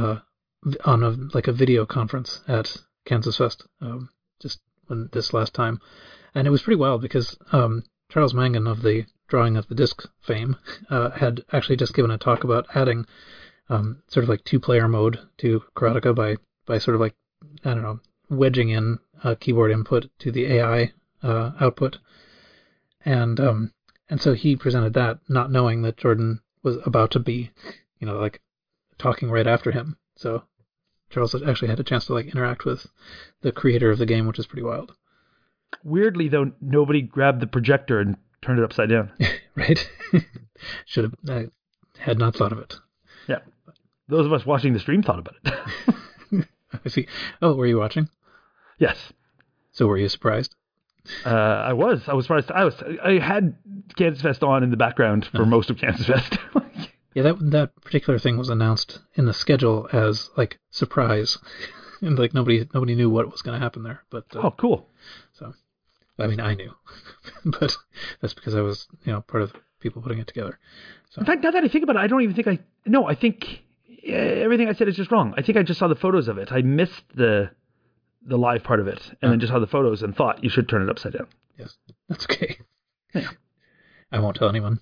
on a video conference at Kansas Fest just this last time, and it was pretty wild because Charles Mangan of the Drawing of the Disc fame had actually just given a talk about adding sort of like 2-player mode to Karateka by sort of like, I don't know, wedging in a keyboard input to the AI output, and And so he presented that, not knowing that Jordan was about to be, like talking right after him. So Charles actually had a chance to like interact with the creator of the game, which is pretty wild. Weirdly, though, nobody grabbed the projector and turned it upside down. Right? Should have had not thought of it. Yeah. Those of us watching the stream thought about it. I see. Oh, were you watching? Yes. So were you surprised? I was surprised. I had Kansas Fest on in the background for most of Kansas Fest. Yeah, that particular thing was announced in the schedule as like surprise, and like nobody knew what was going to happen there. But oh, cool. So, I mean, I knew, but that's because I was part of the people putting it together. So. In fact, now that I think about it, I don't even think I think everything I said is just wrong. I think I just saw the photos of it. I missed the live part of it, and then just saw the photos and thought you should turn it upside down. Yes, that's okay. Yeah. I won't tell anyone.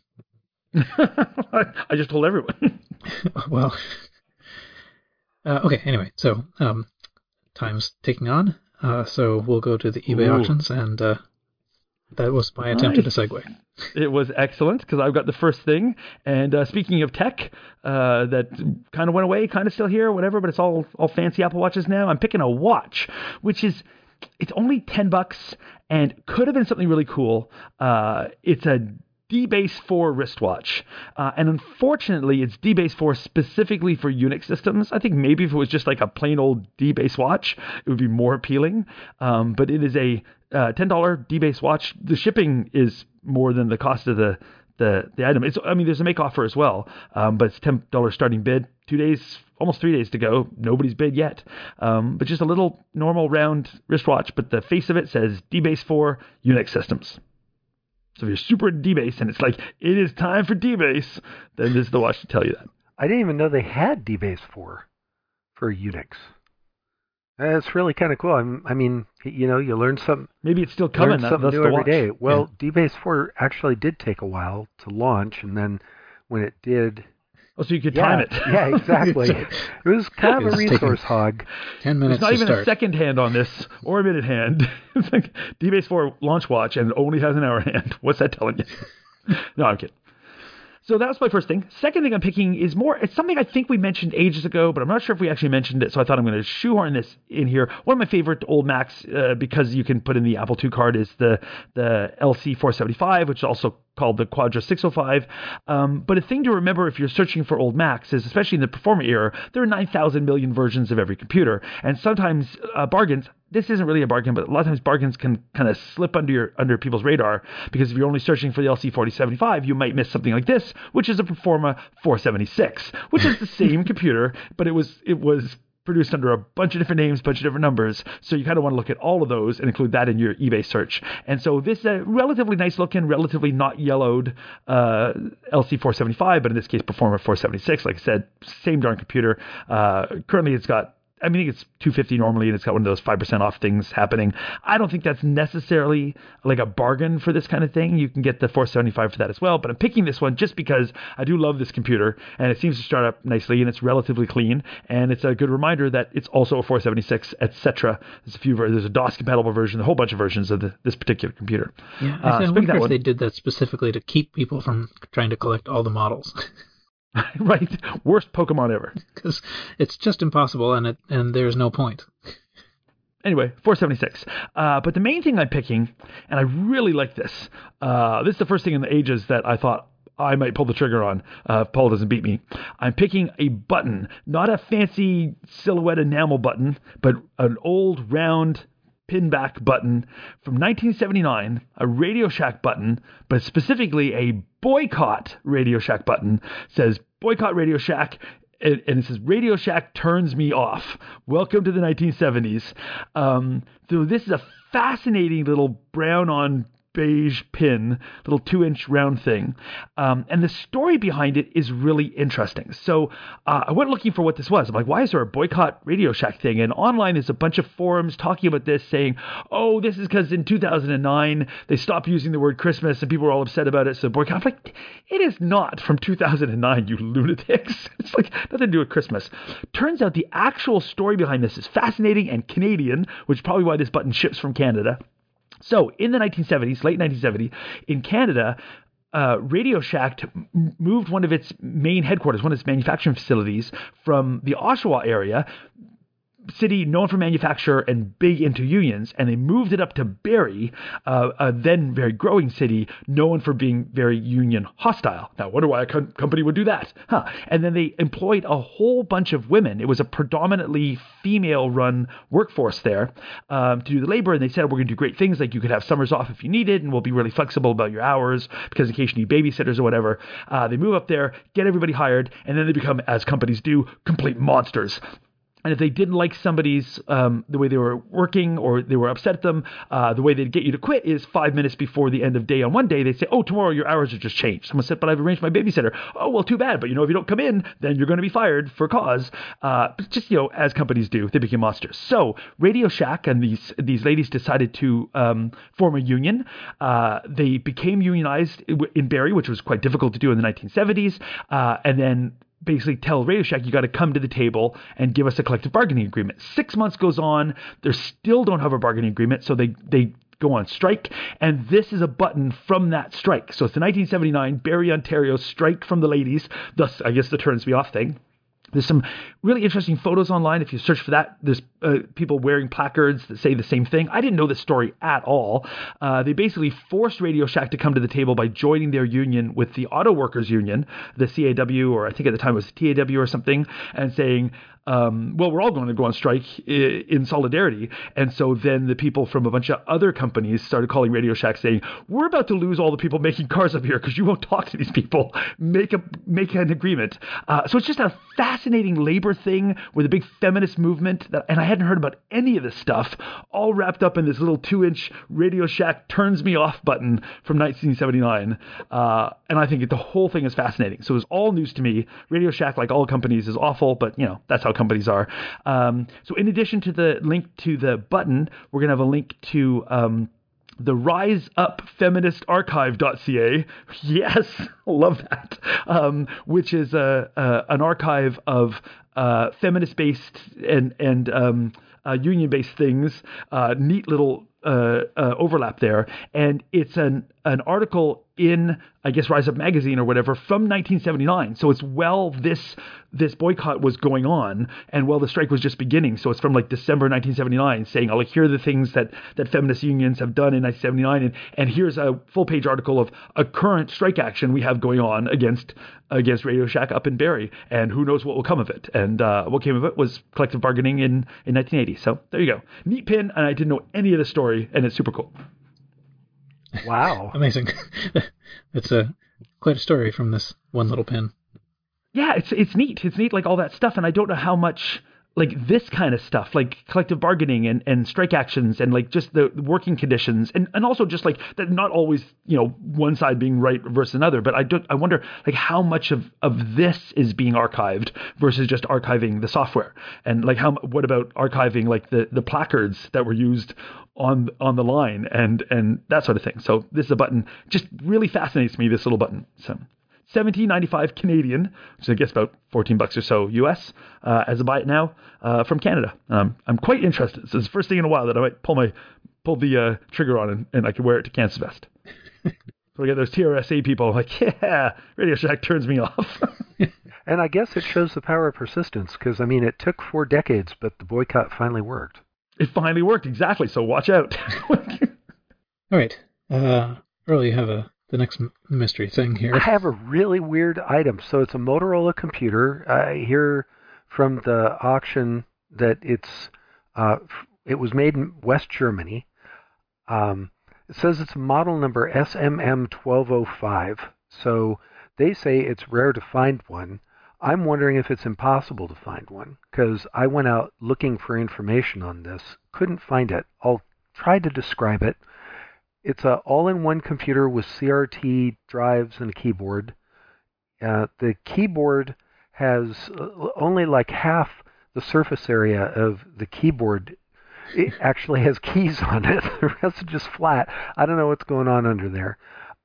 I just told everyone. Well, okay. Anyway, so time's ticking on. So we'll go to the eBay auctions, and that was my attempt at a segue. It was excellent because I've got the first thing. And speaking of tech, that kind of went away, kind of still here, whatever, but it's all fancy Apple Watches now. I'm picking a watch, which is it's only $10 and could have been something really cool. It's a DBase 4 wristwatch. And unfortunately, it's DBase 4 specifically for Unix systems. I think maybe if it was just like a plain old DBase watch, it would be more appealing. But it is a $10 DBase watch. The shipping is more than the cost of the item. There's a make offer as well, but it's $10 starting bid. 2 days, almost 3 days to go. Nobody's bid yet. But just a little normal round wristwatch, but the face of it says DBase 4 Unix systems. So if you're super into DBase and it's like, it is time for DBase, then this is the watch to tell you that. I didn't even know they had DBase 4 for Unix. That's really kind of cool. I mean, you learn something. Maybe it's still coming. Learn something new every day. Well, yeah. DBase 4 actually did take a while to launch, and then when it did... Oh, so you could time it. Yeah, exactly. It was kind of a resource hog. 10 minutes. It's not even start. A second hand on this or a minute hand. It's like DBase 4 launch watch and it only has an hour hand. What's that telling you? No, I'm kidding. So that was my first thing. Second thing I'm picking is it's something I think we mentioned ages ago, but I'm not sure if we actually mentioned it, so I thought I'm going to shoehorn this in here. One of my favorite old Macs, because you can put in the Apple II card, is the LC475, which is also called the Quadra 605. But a thing to remember if you're searching for old Macs is, especially in the Performer era, there are 9,000 million versions of every computer. And sometimes bargains, this isn't really a bargain, but a lot of times bargains can kind of slip under people's radar, because if you're only searching for the LC475, you might miss something like this, which is a Performa 476, which is the same computer, but it was produced under a bunch of different names, bunch of different numbers. So you kind of want to look at all of those and include that in your eBay search. And so this is a relatively nice looking, relatively not yellowed LC475, but in this case, Performa 476. Like I said, same darn computer. Currently it's got, I think it's $250 normally, and it's got one of those 5% off things happening. I don't think that's necessarily like a bargain for this kind of thing. You can get the 475 for that as well, but I'm picking this one just because I do love this computer, and it seems to start up nicely, and it's relatively clean, and it's a good reminder that it's also a 476, etc. There's a DOS compatible version, a whole bunch of versions of this particular computer. Yeah, I wonder if they did that specifically to keep people from trying to collect all the models. Right, worst Pokemon ever. Because it's just impossible, and there's no point. Anyway, 476. But the main thing I'm picking, and I really like this. This is the first thing in the ages that I thought I might pull the trigger on. Paul doesn't beat me. I'm picking a button, not a fancy silhouette enamel button, but an old round pinback button from 1979, a Radio Shack button, but specifically a boycott Radio Shack button. It says boycott Radio Shack, and it says Radio Shack turns me off. Welcome to the 1970s. So this is a fascinating little brown on beige pin, little 2-inch round thing. And the story behind it is really interesting. So I went looking for what this was. I'm like, why is there a boycott Radio Shack thing? And online there's a bunch of forums talking about this, saying, oh, this is because in 2009 they stopped using the word Christmas and people were all upset about it, so boycott. I'm like, it is not from 2009, you lunatics. It's like nothing to do with Christmas. Turns out the actual story behind this is fascinating and Canadian, which is probably why this button ships from Canada. So in the 1970s, late 1970s, in Canada, Radio Shack moved one of its main headquarters, one of its manufacturing facilities, from the Oshawa area, city known for manufacture and big into unions, and they moved it up to Barrie, a then very growing city known for being very union hostile. Now, I wonder why a company would do that. And then they employed a whole bunch of women. It was a predominantly female-run workforce there to do the labor, and they said, we're going to do great things, like you could have summers off if you needed, and we'll be really flexible about your hours, because in case you need babysitters or whatever. They move up there, get everybody hired, and then they become, as companies do, complete monsters. And if they didn't like somebody's, the way they were working, or they were upset at them, the way they'd get you to quit is 5 minutes before the end of day on one day, they'd say, oh, tomorrow your hours are just changed. Someone said, but I've arranged my babysitter. Oh, well, too bad. But, if you don't come in, then you're going to be fired for cause. Just, as companies do, they became monsters. So Radio Shack and these ladies decided to form a union. They became unionized in Barrie, which was quite difficult to do in the 1970s. And then basically tell Radio Shack, you got to come to the table and give us a collective bargaining agreement. 6 months goes on. They still don't have a bargaining agreement. So they go on strike. And this is a button from that strike. So it's the 1979 Barrie, Ontario strike from the ladies. Thus, I guess the turns me off thing. There's some really interesting photos online. If you search for that, there's people wearing placards that say the same thing. I didn't know this story at all. They basically forced Radio Shack to come to the table by joining their union with the Auto Workers Union, the CAW, or I think at the time it was the TAW or something, and saying, well, we're all going to go on strike in solidarity. And so then the people from a bunch of other companies started calling Radio Shack saying, we're about to lose all the people making cars up here because you won't talk to these people. Make an agreement. So it's just a fascinating labor thing with a big feminist movement. And I hadn't heard about any of this stuff, all wrapped up in this little 2-inch Radio Shack turns me off button from 1979. And I think the whole thing is fascinating. So it was all news to me. Radio Shack, like all companies, is awful, but that's how companies are. So in addition to the link to the button, we're going to have a link to the riseupfeministarchive.ca. Yes, love that. Which is an archive of feminist-based and union-based things. Neat little overlap there. And it's an article in, I guess, Rise Up Magazine or whatever from 1979. So it's this boycott was going on and the strike was just beginning. So it's from like December 1979 saying, oh, like, here are the things that feminist unions have done in 1979. And here's a full page article of a current strike action we have going on against Radio Shack up in Barrie. And who knows what will come of it. And what came of it was collective bargaining in 1980. So there you go. Neat pin. And I didn't know any of the story, and it's super cool. Wow. Amazing. It's quite a story from this one little pin. Yeah, it's neat. It's neat, like all that stuff. And I don't know how much like this kind of stuff, like collective bargaining and strike actions and like just the working conditions and also just like that, not always, one side being right versus another. But I wonder like how much of this is being archived versus just archiving the software, and like what about archiving like the placards that were used on the line and that sort of thing. So this is a button, just really fascinates me, this little button. So $17.95 Canadian, which is I guess about $14 or so US, as I buy it now from Canada. I'm quite interested. This is the first thing in a while that I might pull the trigger on and I can wear it to Kansas Fest. So we get those TRSA people like, yeah, Radio Shack turns me off. And I guess it shows the power of persistence because, it took 4 decades, but the boycott finally worked. It finally worked, exactly. So watch out. All right. Earl, you have the next mystery thing here. I have a really weird item. So it's a Motorola computer. I hear from the auction that it was made in West Germany. It says it's model number SMM1205. So they say it's rare to find one. I'm wondering if it's impossible to find one because I went out looking for information on this. Couldn't find it. I'll try to describe it. It's an all-in-one computer with CRT drives and a keyboard. The keyboard has only like half the surface area of the keyboard. It actually has keys on it. The rest is just flat. I don't know what's going on under there.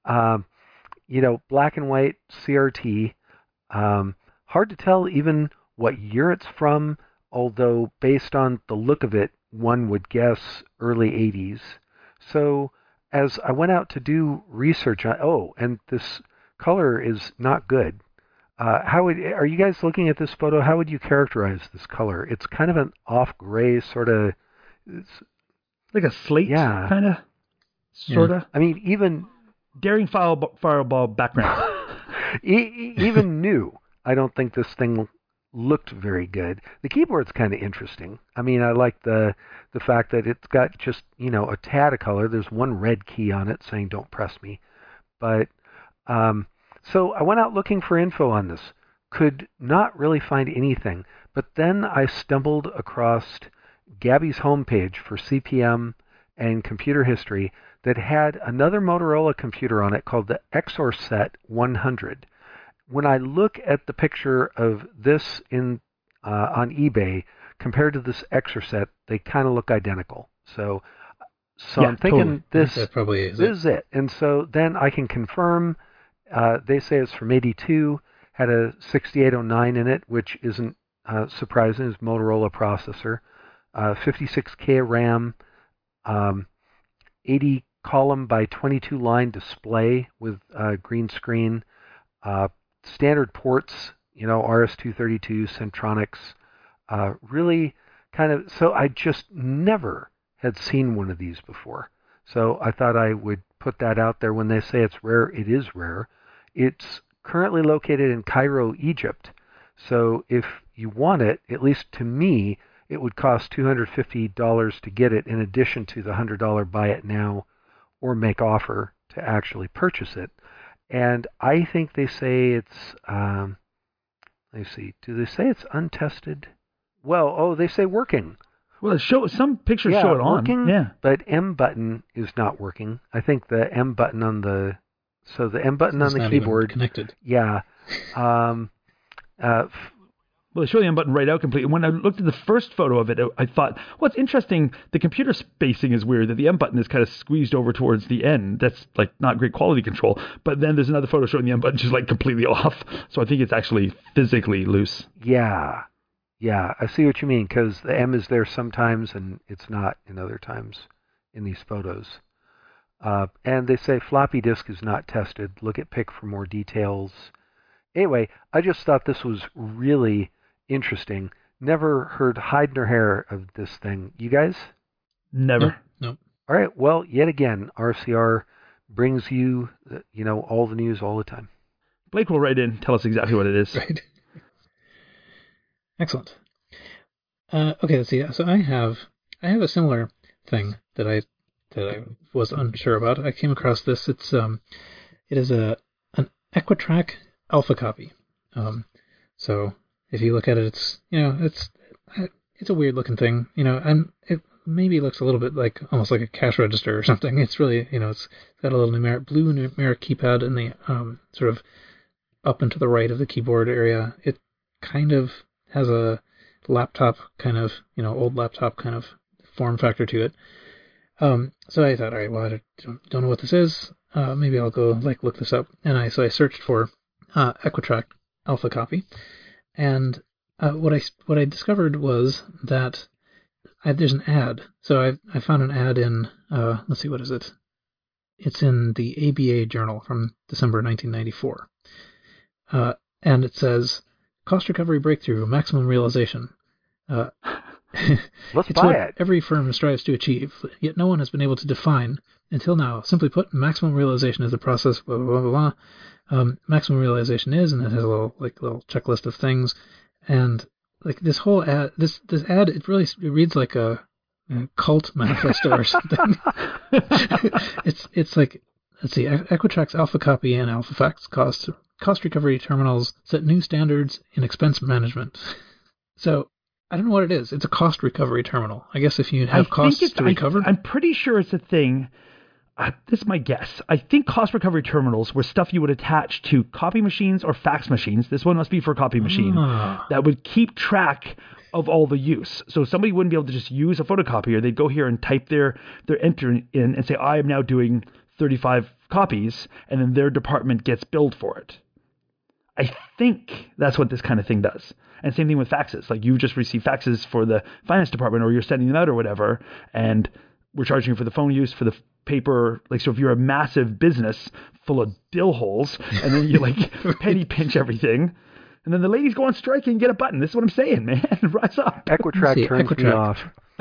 Black and white CRT. Hard to tell even what year it's from, although based on the look of it, one would guess early 80s. So as I went out to do research on, and this color is not good. Are you guys looking at this photo? How would you characterize this color? It's kind of an off gray sort of. Like a slate, kind of, sort of. I mean, even daring fireball background. Even new, I don't think this thing looked very good. The keyboard's kind of interesting. I mean, I like the fact that it's got just, a tad of color. There's one red key on it saying "Don't press me," but. So I went out looking for info on this. Could not really find anything. But then I stumbled across Gabby's homepage for CPM and computer history that had another Motorola computer on it called the Exorset 100. When I look at the picture of this on eBay compared to this Exorset, they kind of look identical. So I'm thinking this probably is it. And so then I can confirm. They say it's from 82, had a 6809 in it, which isn't surprising. It's a Motorola processor. 56K RAM, 80 column by 22 line display with green screen, standard ports, RS-232, Centronics. Really kind of, so I just never had seen one of these before. So I thought I would put that out there. When they say it's rare, it is rare. It's currently located in Cairo, Egypt. So if you want it, at least to me, it would cost $250 to get it in addition to the $100 buy it now or make offer to actually purchase it. And I think they say it's, let's see, do they say it's untested? Well, they say working. Well, some pictures show it working, on. But M button is not working. I think the M button on the keyboard connected. Yeah. Well, they show the M button right out completely. When I looked at the first photo of it, I thought, well, it's interesting. The computer spacing is weird, that the M button is kind of squeezed over towards the end. That's like not great quality control. But then there's another photo showing the M button just like completely off. So I think it's actually physically loose. Yeah. Yeah, I see what you mean, because the M is there sometimes and it's not in other times in these photos. And they say floppy disk is not tested. Look at PIC for more details. Anyway, I just thought this was really interesting. Never heard hide nor hair of this thing. You guys? Never. Nope. All right. Well, yet again, RCR brings you, all the news all the time. Blake will write in, tell us exactly what it is. Right. Excellent. Okay, let's see. So I have a similar thing that I was unsure about. I came across this. It is an Equitrack alpha copy. So if you look at it, it's a weird looking thing. And it maybe looks a little bit like almost like a cash register or something. It's really, it's got a little blue numeric keypad in the sort of up and to the right of the keyboard area. It kind of has a laptop kind of, old laptop kind of form factor to it. So I thought, all right, well, I don't know what this is. Maybe I'll go look this up. And I searched for Equitrack alpha copy, and what I discovered was that there's an ad. So I found an ad in let's see, what is it? It's in the ABA Journal from December 1994, and it says cost recovery breakthrough, maximum realization. Let's it's buy what it. Every firm strives to achieve, yet no one has been able to define until now. Simply put, maximum realization is the process, blah, blah, blah, blah. Maximum realization is, and it has a little checklist of things. And this whole ad, this ad, it reads like a cult manifesto or something. It's like, let's see, Equitrack's alpha copy and AlphaFacts cost recovery terminals set new standards in expense management. So I don't know what it is. It's a cost recovery terminal. I guess if you have costs to recover. I'm pretty sure it's a thing. This is my guess. I think cost recovery terminals were stuff you would attach to copy machines or fax machines. This one must be for a copy machine that would keep track of all the use. So somebody wouldn't be able to just use a photocopier. They'd go here and type their enter in and say, I am now doing 35 copies, and then their department gets billed for it. I think that's what this kind of thing does. And same thing with faxes. Like you just receive faxes for the finance department, or you're sending them out or whatever, and we're charging for the phone use, for the paper. Like, so if you're a massive business full of dill holes, and then you like penny pinch everything, and then the ladies go on strike and get a button. This is what I'm saying, man. Rise up. Equitrack turns me off.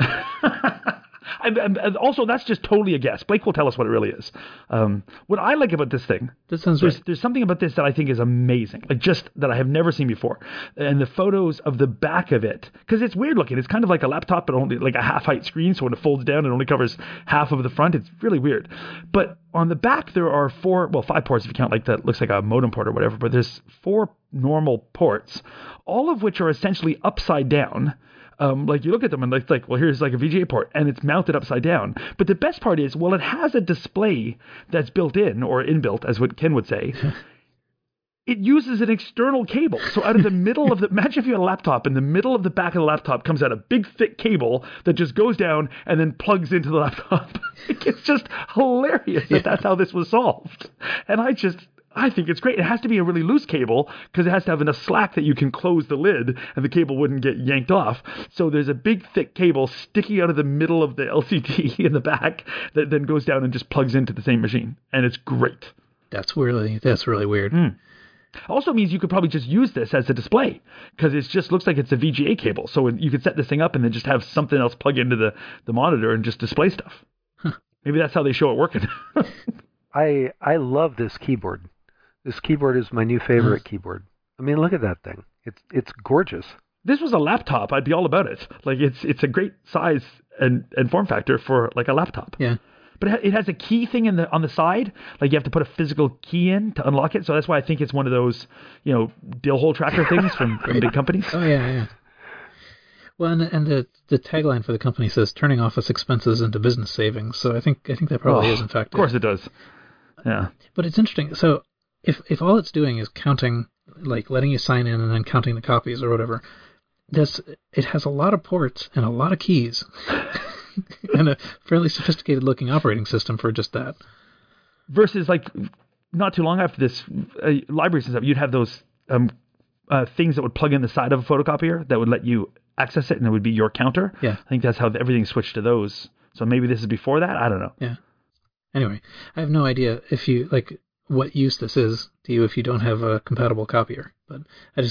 And also, that's just totally a guess. Blake will tell us what it really is. What I like about this thing, there's something about this that I think is amazing, like just that I have never seen before. And the photos of the back of it, because it's weird looking. It's kind of like a laptop, but only like a half-height screen. So when it folds down, it only covers half of the front. It's really weird. But on the back, there are 5 ports if you count like that. Looks like a modem port or whatever. But there's 4 normal ports, all of which are essentially upside down. Like you look at them and it's like, well, here's like a VGA port and it's mounted upside down. But the best part is, well, it has a display that's built in or inbuilt, as what Ken would say. It uses an external cable. So out of the middle of imagine if you had a laptop, in the middle of the back of the laptop comes out a big thick cable that just goes down and then plugs into the laptop. It's just hilarious that that's how this was solved. And I think it's great. It has to be a really loose cable because it has to have enough slack that you can close the lid and the cable wouldn't get yanked off. So there's a big thick cable sticking out of the middle of the LCD in the back that then goes down and just plugs into the same machine. And it's great. That's really weird. Also means you could probably just use this as a display because it just looks like it's a VGA cable. So you could set this thing up and then just have something else plug into the monitor and just display stuff. Maybe that's how they show it working. I love this keyboard. This keyboard is my new favorite keyboard. I mean, look at that thing. It's gorgeous. This was a laptop, I'd be all about it. Like it's a great size and form factor for like a laptop. Yeah. But it has a key thing on the side. Like you have to put a physical key in to unlock it. So that's why I think it's one of those, dill hole tracker things from big companies. Oh yeah. Well, and the tagline for the company says turning office expenses into business savings. So I think that probably is in fact. Of course it does. Yeah. But it's interesting. So if all it's doing is counting, like letting you sign in and then counting the copies or whatever, it has a lot of ports and a lot of keys and a fairly sophisticated looking operating system for just that. Versus like not too long after this, libraries and stuff, you'd have those things that would plug in the side of a photocopier that would let you access it and it would be your counter. Yeah. I think that's how everything switched to those. So maybe this is before that. I don't know. Yeah. Anyway, I have no idea if you what use this is to you if you don't have a compatible copier. But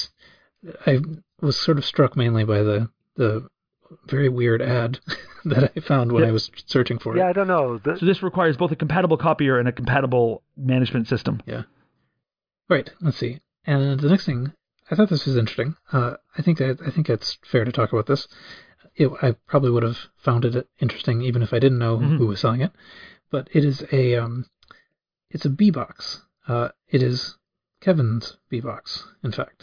I was sort of struck mainly by the very weird ad that I found when I was searching for it. Yeah, I don't know. So this requires both a compatible copier and a compatible management system. Yeah. Right. Let's see. And the next thing, I thought this was interesting. I think it's fair to talk about this. I probably would have found it interesting even if I didn't know who was selling it. But it is it's a B-Box. It is Kevin's B-Box, in fact.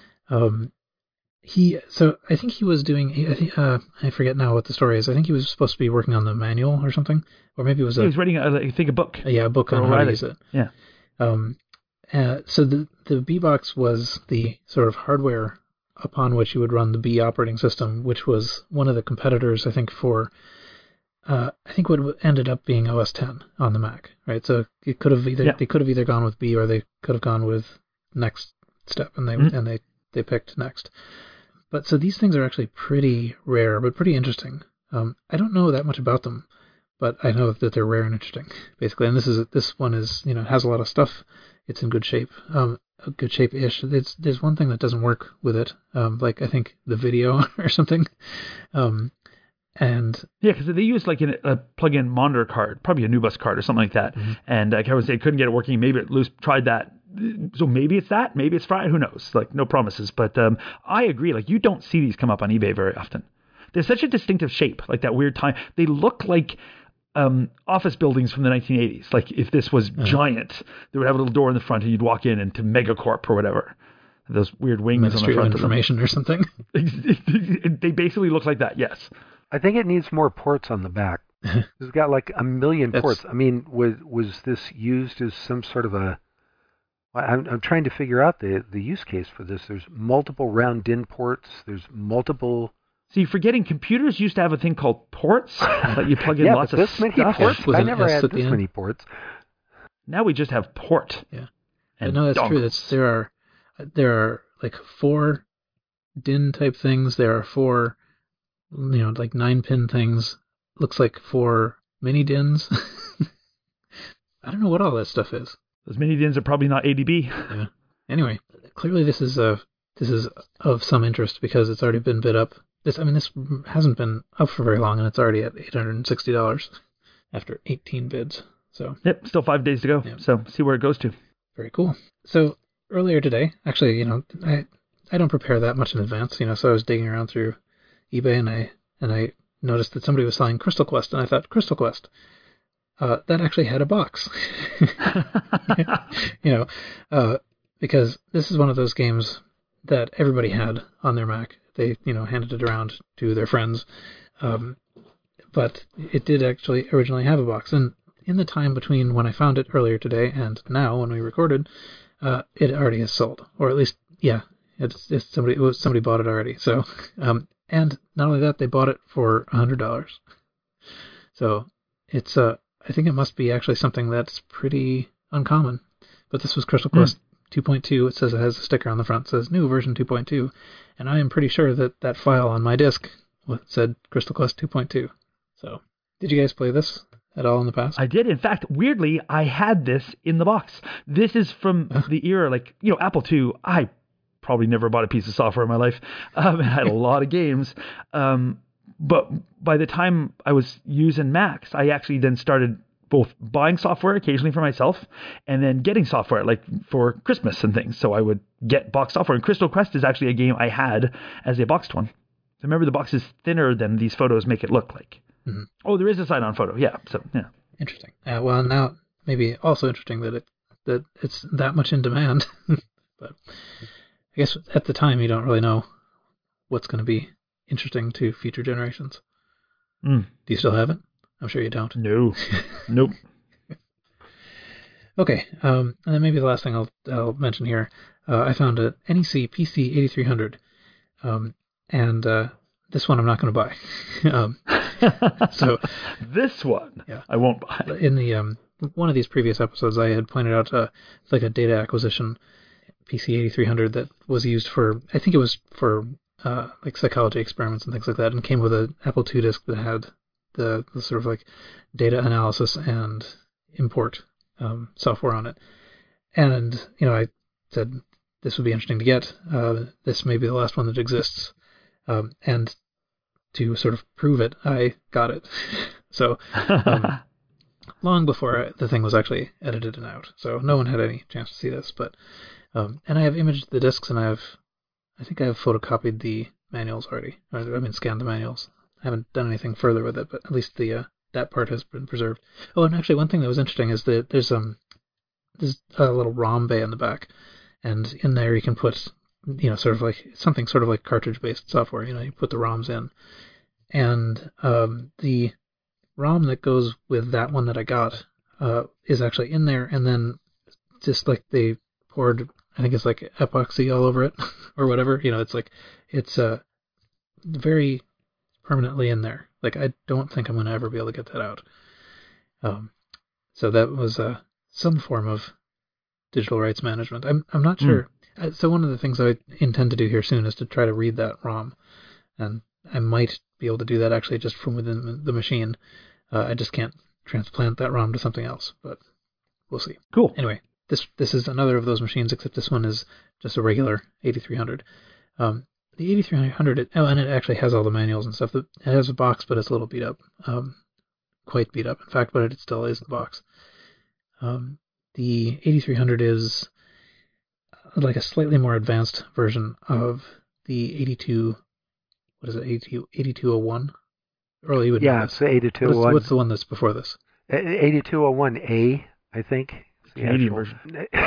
So I think he was doing, I forget now what the story is. I think he was supposed to be working on the manual or something. Or maybe it was he was writing, a book. Yeah, a book on how to use it. Yeah. So the B-Box was the sort of hardware upon which you would run the B operating system, which was one of the competitors, I think, for I think what ended up being OS X on the Mac, right? So it could have they could have either gone with B or they could have gone with Next Step, and they picked Next. But so these things are actually pretty rare, but pretty interesting. I don't know that much about them, but I know that they're rare and interesting, basically. And this one is has a lot of stuff. It's in good shape, good shape-ish. There's one thing that doesn't work with it, like I think the video or something. And yeah, because they used like a plug-in monitor card, probably a NuBus card or something like that. And Kevin said couldn't get it working. Maybe Loose tried that. So maybe it's that. Maybe it's Friday. Who knows? Like no promises. But I agree. Like you don't see these come up on eBay very often. They're such a distinctive shape, like that weird time. They look like office buildings from the 1980s. Like if this was giant, they would have a little door in the front and you'd walk in into Megacorp or whatever. Those weird wings Ministry on the front of Information or something. They basically look like that. Yes. I think it needs more ports on the back. It's got like a million ports. I mean, was this used as some sort of a... I'm trying to figure out the use case for this. There's multiple round DIN ports. There's multiple... See, forgetting computers used to have a thing called ports that you plug in lots of this many stuff. Ports? I never had this many ports. Now we just have port. Yeah. And no, that's true. There are like 4 DIN type things. There are 4... like 9-pin things. Looks like 4 mini DINs. I don't know what all that stuff is. Those mini DINs are probably not ADB. Yeah. Anyway, clearly this is of some interest because it's already been bid up. This hasn't been up for very long, and it's already at $860 after 18 bids. So yep, still 5 days to go. Yep. So see where it goes to. Very cool. So earlier today, actually, I don't prepare that much in advance, so I was digging around through eBay and I noticed that somebody was selling Crystal Quest, and I thought, Crystal Quest, that actually had a box. Because this is one of those games that everybody had on their Mac. They, handed it around to their friends. But it did actually originally have a box. And in the time between when I found it earlier today and now when we recorded, it already is sold. Or at least, yeah, somebody bought it already. So, and not only that, they bought it for $100. So it's, I think it must be actually something that's pretty uncommon. But this was Crystal Quest 2.2. It says it has a sticker on the front. It says new version 2.2. And I am pretty sure that file on my disk said Crystal Quest 2.2. So, did you guys play this at all in the past? I did. In fact, weirdly, I had this in the box. This is from the era, Apple II. I probably never bought a piece of software in my life. It had a lot of games. But by the time I was using Macs, I actually then started both buying software occasionally for myself and then getting software like for Christmas and things. So I would get box software. And Crystal Quest is actually a game I had as a boxed one. So remember, the box is thinner than these photos make it look like. Mm-hmm. Oh, there is a sign-on photo. Yeah. So yeah. Interesting. Well, now maybe also interesting that it's that much in demand. But I guess at the time you don't really know what's going to be interesting to future generations. Do you still have it? I'm sure you don't. No. Nope. Okay. And then maybe the last thing I'll mention here. I found a NEC PC8300. And this one I'm not going to buy. So this one, yeah, I won't buy. In the one of these previous episodes, I had pointed out it's like a data acquisition PC8300 that was used for, I think it was for like psychology experiments and things like that, and came with an Apple II disk that had the sort of like data analysis and import software on it. And I said this would be interesting to get. This may be the last one that exists. And to sort of prove it, I got it. So long before the thing was actually edited and out. So no one had any chance to see this. But and I have imaged the discs, and I think I have photocopied the manuals already. Scanned the manuals. I haven't done anything further with it, but at least that part has been preserved. Oh, and actually one thing that was interesting is that there's a little ROM bay in the back, and in there you can put sort of like something sort of like cartridge-based software. You put the ROMs in, and the ROM that goes with that one that I got is actually in there, and then just like they poured, I think it's like epoxy all over it or whatever. It's very permanently in there. Like, I don't think I'm going to ever be able to get that out. So that was some form of digital rights management. I'm not sure. So one of the things I intend to do here soon is to try to read that ROM, and I might be able to do that actually just from within the machine. I just can't transplant that ROM to something else, but we'll see. Cool. Anyway, this is another of those machines, except this one is just a regular 8300. The 8300, and it actually has all the manuals and stuff. It has a box, but it's a little beat up, quite beat up, in fact, but it still is the box. The 8300 is like a slightly more advanced version of the 8201? Earl, you would know it's the 8201. What's the one that's before this? 8201A, I think. Canadian version.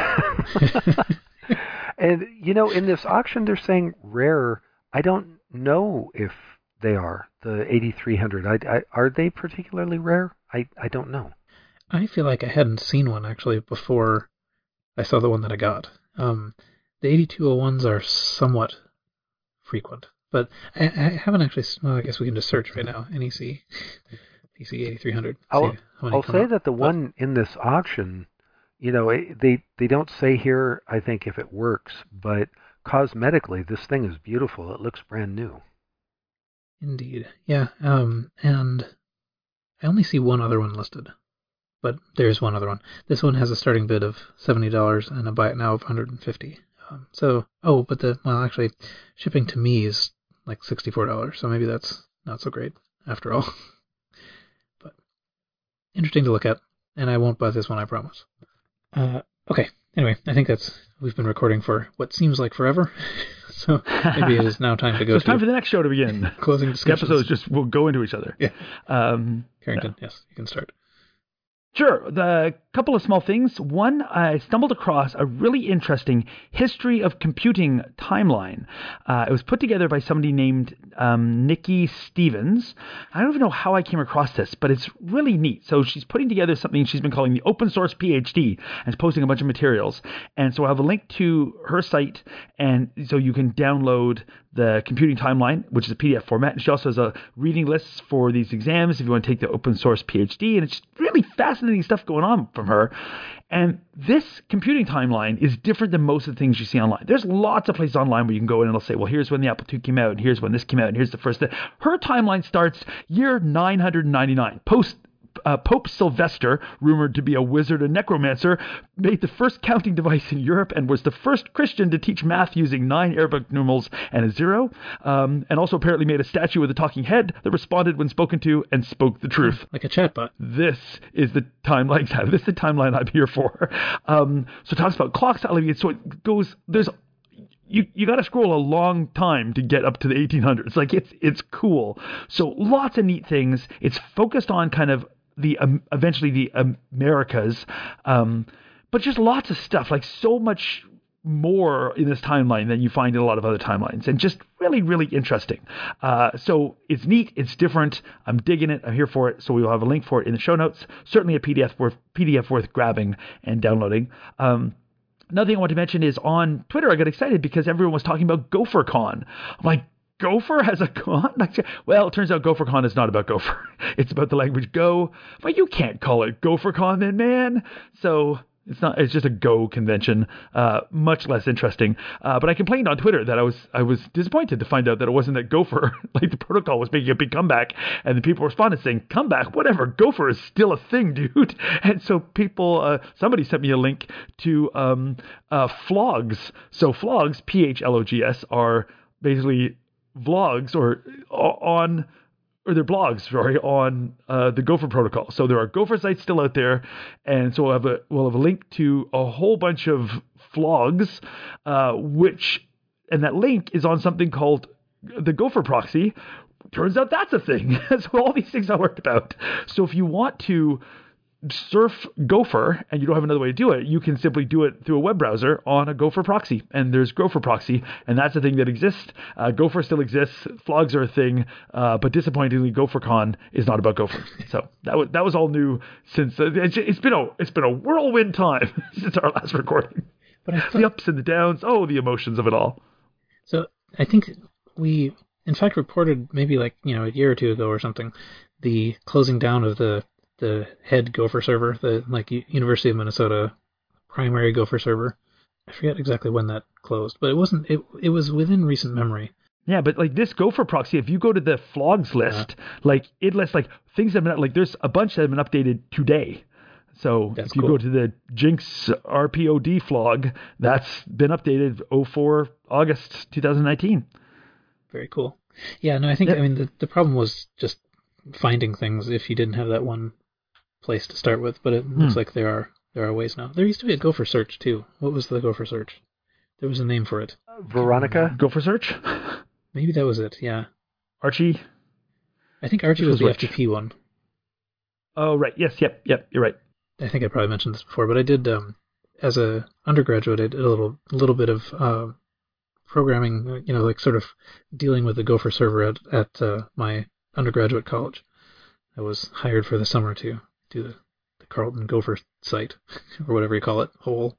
And, in this auction, they're saying rare. I don't know if they are, the 8300. Are they particularly rare? I don't know. I feel like I hadn't seen one, actually, before I saw the one that I got. The 8201s are somewhat frequent, but I haven't actually... Well, I guess we can just search right now. NEC PC 8300. I'll say that the one in this auction... they don't say here, I think, if it works, but cosmetically, this thing is beautiful. It looks brand new. Indeed. Yeah. And I only see one other one listed, but there's one other one. This one has a starting bid of $70 and a buy it now of $150. Actually, shipping to me is like $64, so maybe that's not so great after all. But interesting to look at, and I won't buy this one, I promise. Okay, anyway, I think we've been recording for what seems like forever, so maybe it is now time to go. So it's time for the next show to begin. Closing discussions. The episodes will go into each other. Yeah. Carrington, yes, you can start. Sure. The couple of small things. One, I stumbled across a really interesting history of computing timeline. It was put together by somebody named Nikki Stevens. I don't even know how I came across this, but it's really neat. So she's putting together something she's been calling the Open Source PhD and is posting a bunch of materials. And so I have a link to her site, and so you can download the computing timeline, which is a PDF format. And she also has a reading list for these exams if you want to take the Open Source PhD. And it's really fascinating stuff going on from her. And this computing timeline is different than most of the things you see online. There's lots of places online where you can go in and it'll say, well, here's when the Apple II came out, and here's when this came out, and here's the first. Her timeline starts year 999, Pope Sylvester, rumored to be a wizard and necromancer, made the first counting device in Europe and was the first Christian to teach math using 9 Arabic numerals and a 0, and also apparently made a statue with a talking head that responded when spoken to and spoke the truth. Like a chatbot. This is the timeline. This is the timeline I'm here for. So it talks about clocks. So it goes, you got to scroll a long time to get up to the 1800s. Like it's cool. So lots of neat things. It's focused on kind of eventually the Americas, but just lots of stuff, like so much more in this timeline than you find in a lot of other timelines, and just really, really interesting. So it's neat, it's different. I'm digging it. I'm here for it. So we will have a link for it in the show notes. Certainly a PDF worth grabbing and downloading. Another thing I want to mention is on Twitter, I got excited because everyone was talking about GopherCon. I'm like, Gopher has a con? Well, it turns out GopherCon is not about Gopher. It's about the language Go. But you can't call it GopherCon then, man. So it's just a Go convention. Much less interesting. But I complained on Twitter that I was disappointed to find out that it wasn't that Gopher, like the protocol, was making a big comeback. And the people responded saying, comeback, whatever, Gopher is still a thing, dude. And so somebody sent me a link to Phlogs. So Phlogs, Phlogs, are basically vlogs on their blogs, on the Gopher protocol. So there are Gopher sites still out there, and so we'll have a link to a whole bunch of Phlogs, and that link is on something called the Gopher proxy. Turns out that's a thing. So all these things I worked about. So if you want to surf Gopher and you don't have another way to do it, you can simply do it through a web browser on a Gopher proxy. And there's Gopher proxy, and that's a thing that exists. Gopher still exists. Phlogs are a thing, but disappointingly, GopherCon is not about Gopher. So that was all new since it's been a whirlwind time since our last recording. But the ups and the downs, the emotions of it all. So I think we, in fact, reported maybe a year or two ago or something, the closing down of the head Gopher server, the University of Minnesota primary Gopher server. I forget exactly when that closed, but it was within recent memory. Yeah, but this Gopher proxy, if you go to the Phlogs list, it lists things that have been, there's a bunch that have been updated today. So if you go to the Jinx RPOD Phlog, that's been updated 04 August 2019. Very cool. Yeah, no, I think, the problem was just finding things if you didn't have that one place to start with, but it looks like there are ways now. There used to be a Gopher search too. What was the Gopher search? There was a name for it. Veronica? Gopher search? Maybe that was it, yeah. Archie? I think Archie was the FTP one. Oh, right. Yes, yep, you're right. I think I probably mentioned this before, but I did, as a undergraduate, I did a little bit of programming, sort of dealing with the Gopher server at my undergraduate college. I was hired for the summer to do the Carlton Gopher site, or whatever you call it, hole.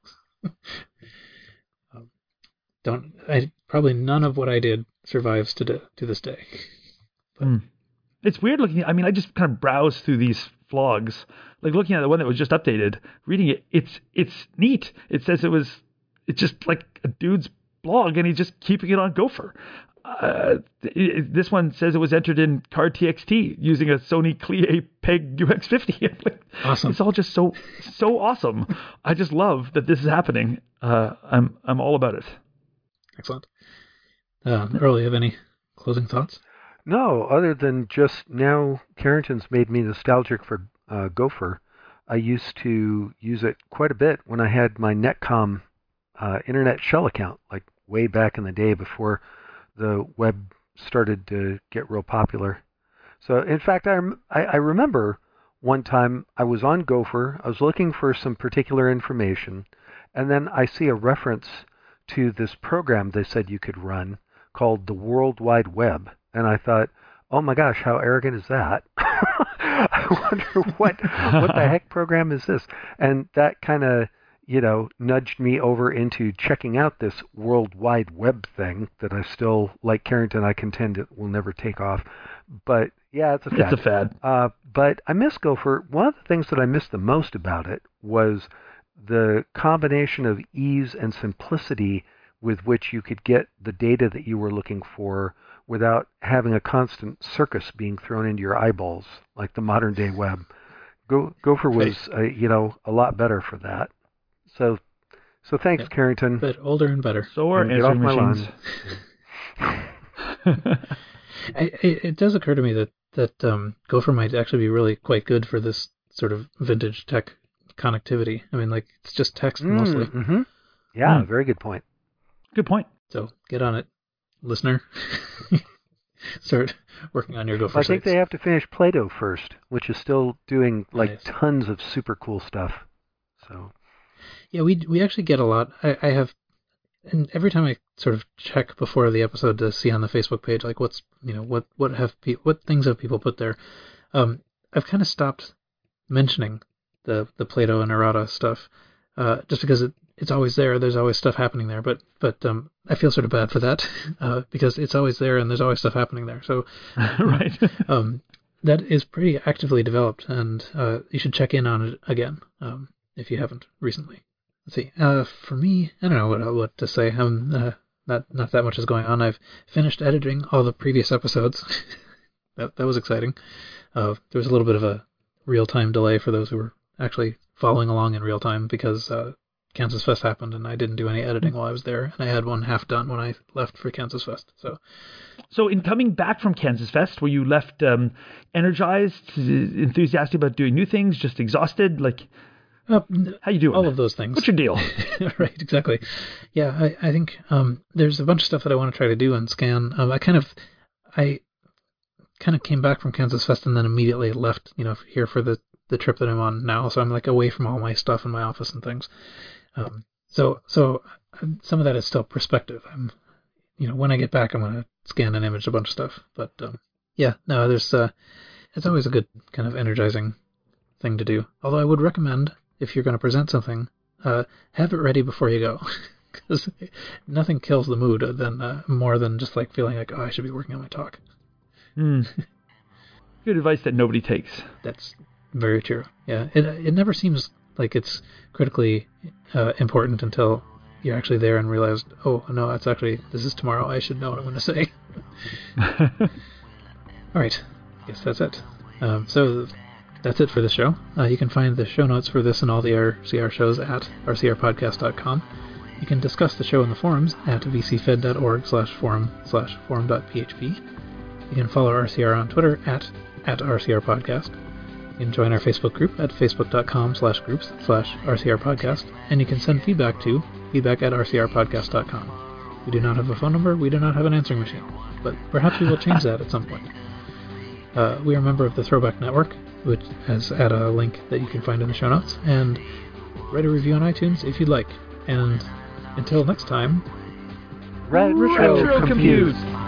Probably none of what I did survives to this day. But, It's weird looking. I just kind of browsed through these Phlogs, looking at the one that was just updated, reading it. It's neat. It says it's just like a dude's blog, and he's just keeping it on Gopher. this one says it was entered in Card TXT using a Sony Clie PEG UX50. Awesome. It's all just so awesome. I just love that this is happening. I'm all about it. Excellent. Earl, you have any closing thoughts? No, other than just now Carrington's made me nostalgic for Gopher. I used to use it quite a bit when I had my Netcom internet shell account, like way back in the day before the web started to get real popular. So, in fact, I remember one time I was on Gopher, I was looking for some particular information, and then I see a reference to this program they said you could run called the World Wide Web. And I thought, oh my gosh, how arrogant is that? I wonder what the heck program is this? And that kind of, nudged me over into checking out this World Wide Web thing that I still, like Carrington, I contend it will never take off. But yeah, it's a fad. It's a fad. But I miss Gopher. One of the things that I missed the most about it was the combination of ease and simplicity with which you could get the data that you were looking for without having a constant circus being thrown into your eyeballs like the modern day web. Gopher was, a lot better for that. So thanks, Carrington. But older and better. So are answering machines. It does occur to me that Gopher might actually be really quite good for this sort of vintage tech connectivity. I mean, like, it's just text mostly. Mm-hmm. Yeah, very good point. Good point. So get on it, listener. Start working on your Gopher I think sites. they have to finish Plato first, which is still doing Nice. tons of super cool stuff. So Yeah, we actually get a lot. I have, and every time I sort of check before the episode to see on the Facebook page, like what things have people put there. I've kind of stopped mentioning the Plato and Errata stuff, just because it's always there. There's always stuff happening there, but I feel sort of bad for that because it's always there and there's always stuff happening there. So Right. that is pretty actively developed, and you should check in on it again if you haven't recently. Let's see. For me, I don't know what to say. Not that much is going on. I've finished editing all the previous episodes. that was exciting. There was a little bit of a real-time delay for those who were actually following along in real time because Kansas Fest happened and I didn't do any editing while I was there, and I had one half done when I left for Kansas Fest. So in coming back from Kansas Fest, were you left energized, enthusiastic about doing new things, just exhausted? Like, how you doing? All of those things. What's your deal? Right, exactly. Yeah, I think there's a bunch of stuff that I want to try to do and scan. I kind of came back from Kansas Fest and then immediately left, here for the trip that I'm on now. So I'm like away from all my stuff in my office and things. So some of that is still perspective. When I get back, I'm going to scan and image a bunch of stuff. But there's it's always a good kind of energizing thing to do. Although I would recommend, if you're going to present something, have it ready before you go, because nothing kills the mood more than just like feeling like, I should be working on my talk. Good advice that nobody takes. That's very true. Yeah, it never seems like it's critically important until you're actually there and realize, oh no, this is tomorrow. I should know what I'm going to say. All right, I guess that's it. So that's it for this show. You can find the show notes for this and all the RCR shows at rcrpodcast.com. You can discuss the show in the forums at vcfed.org/forum/forum.php. You can follow RCR on Twitter at RCRPodcast. You can join our Facebook group at facebook.com/groups/RCRPodcast. And you can send feedback to feedback@rcrpodcast.com. We do not have a phone number. We do not have an answering machine. But perhaps we will change that at some point. We are a member of the Throwback Network, which has at a link that you can find in the show notes. And write a review on iTunes if you'd like. And until next time, Retro Compute.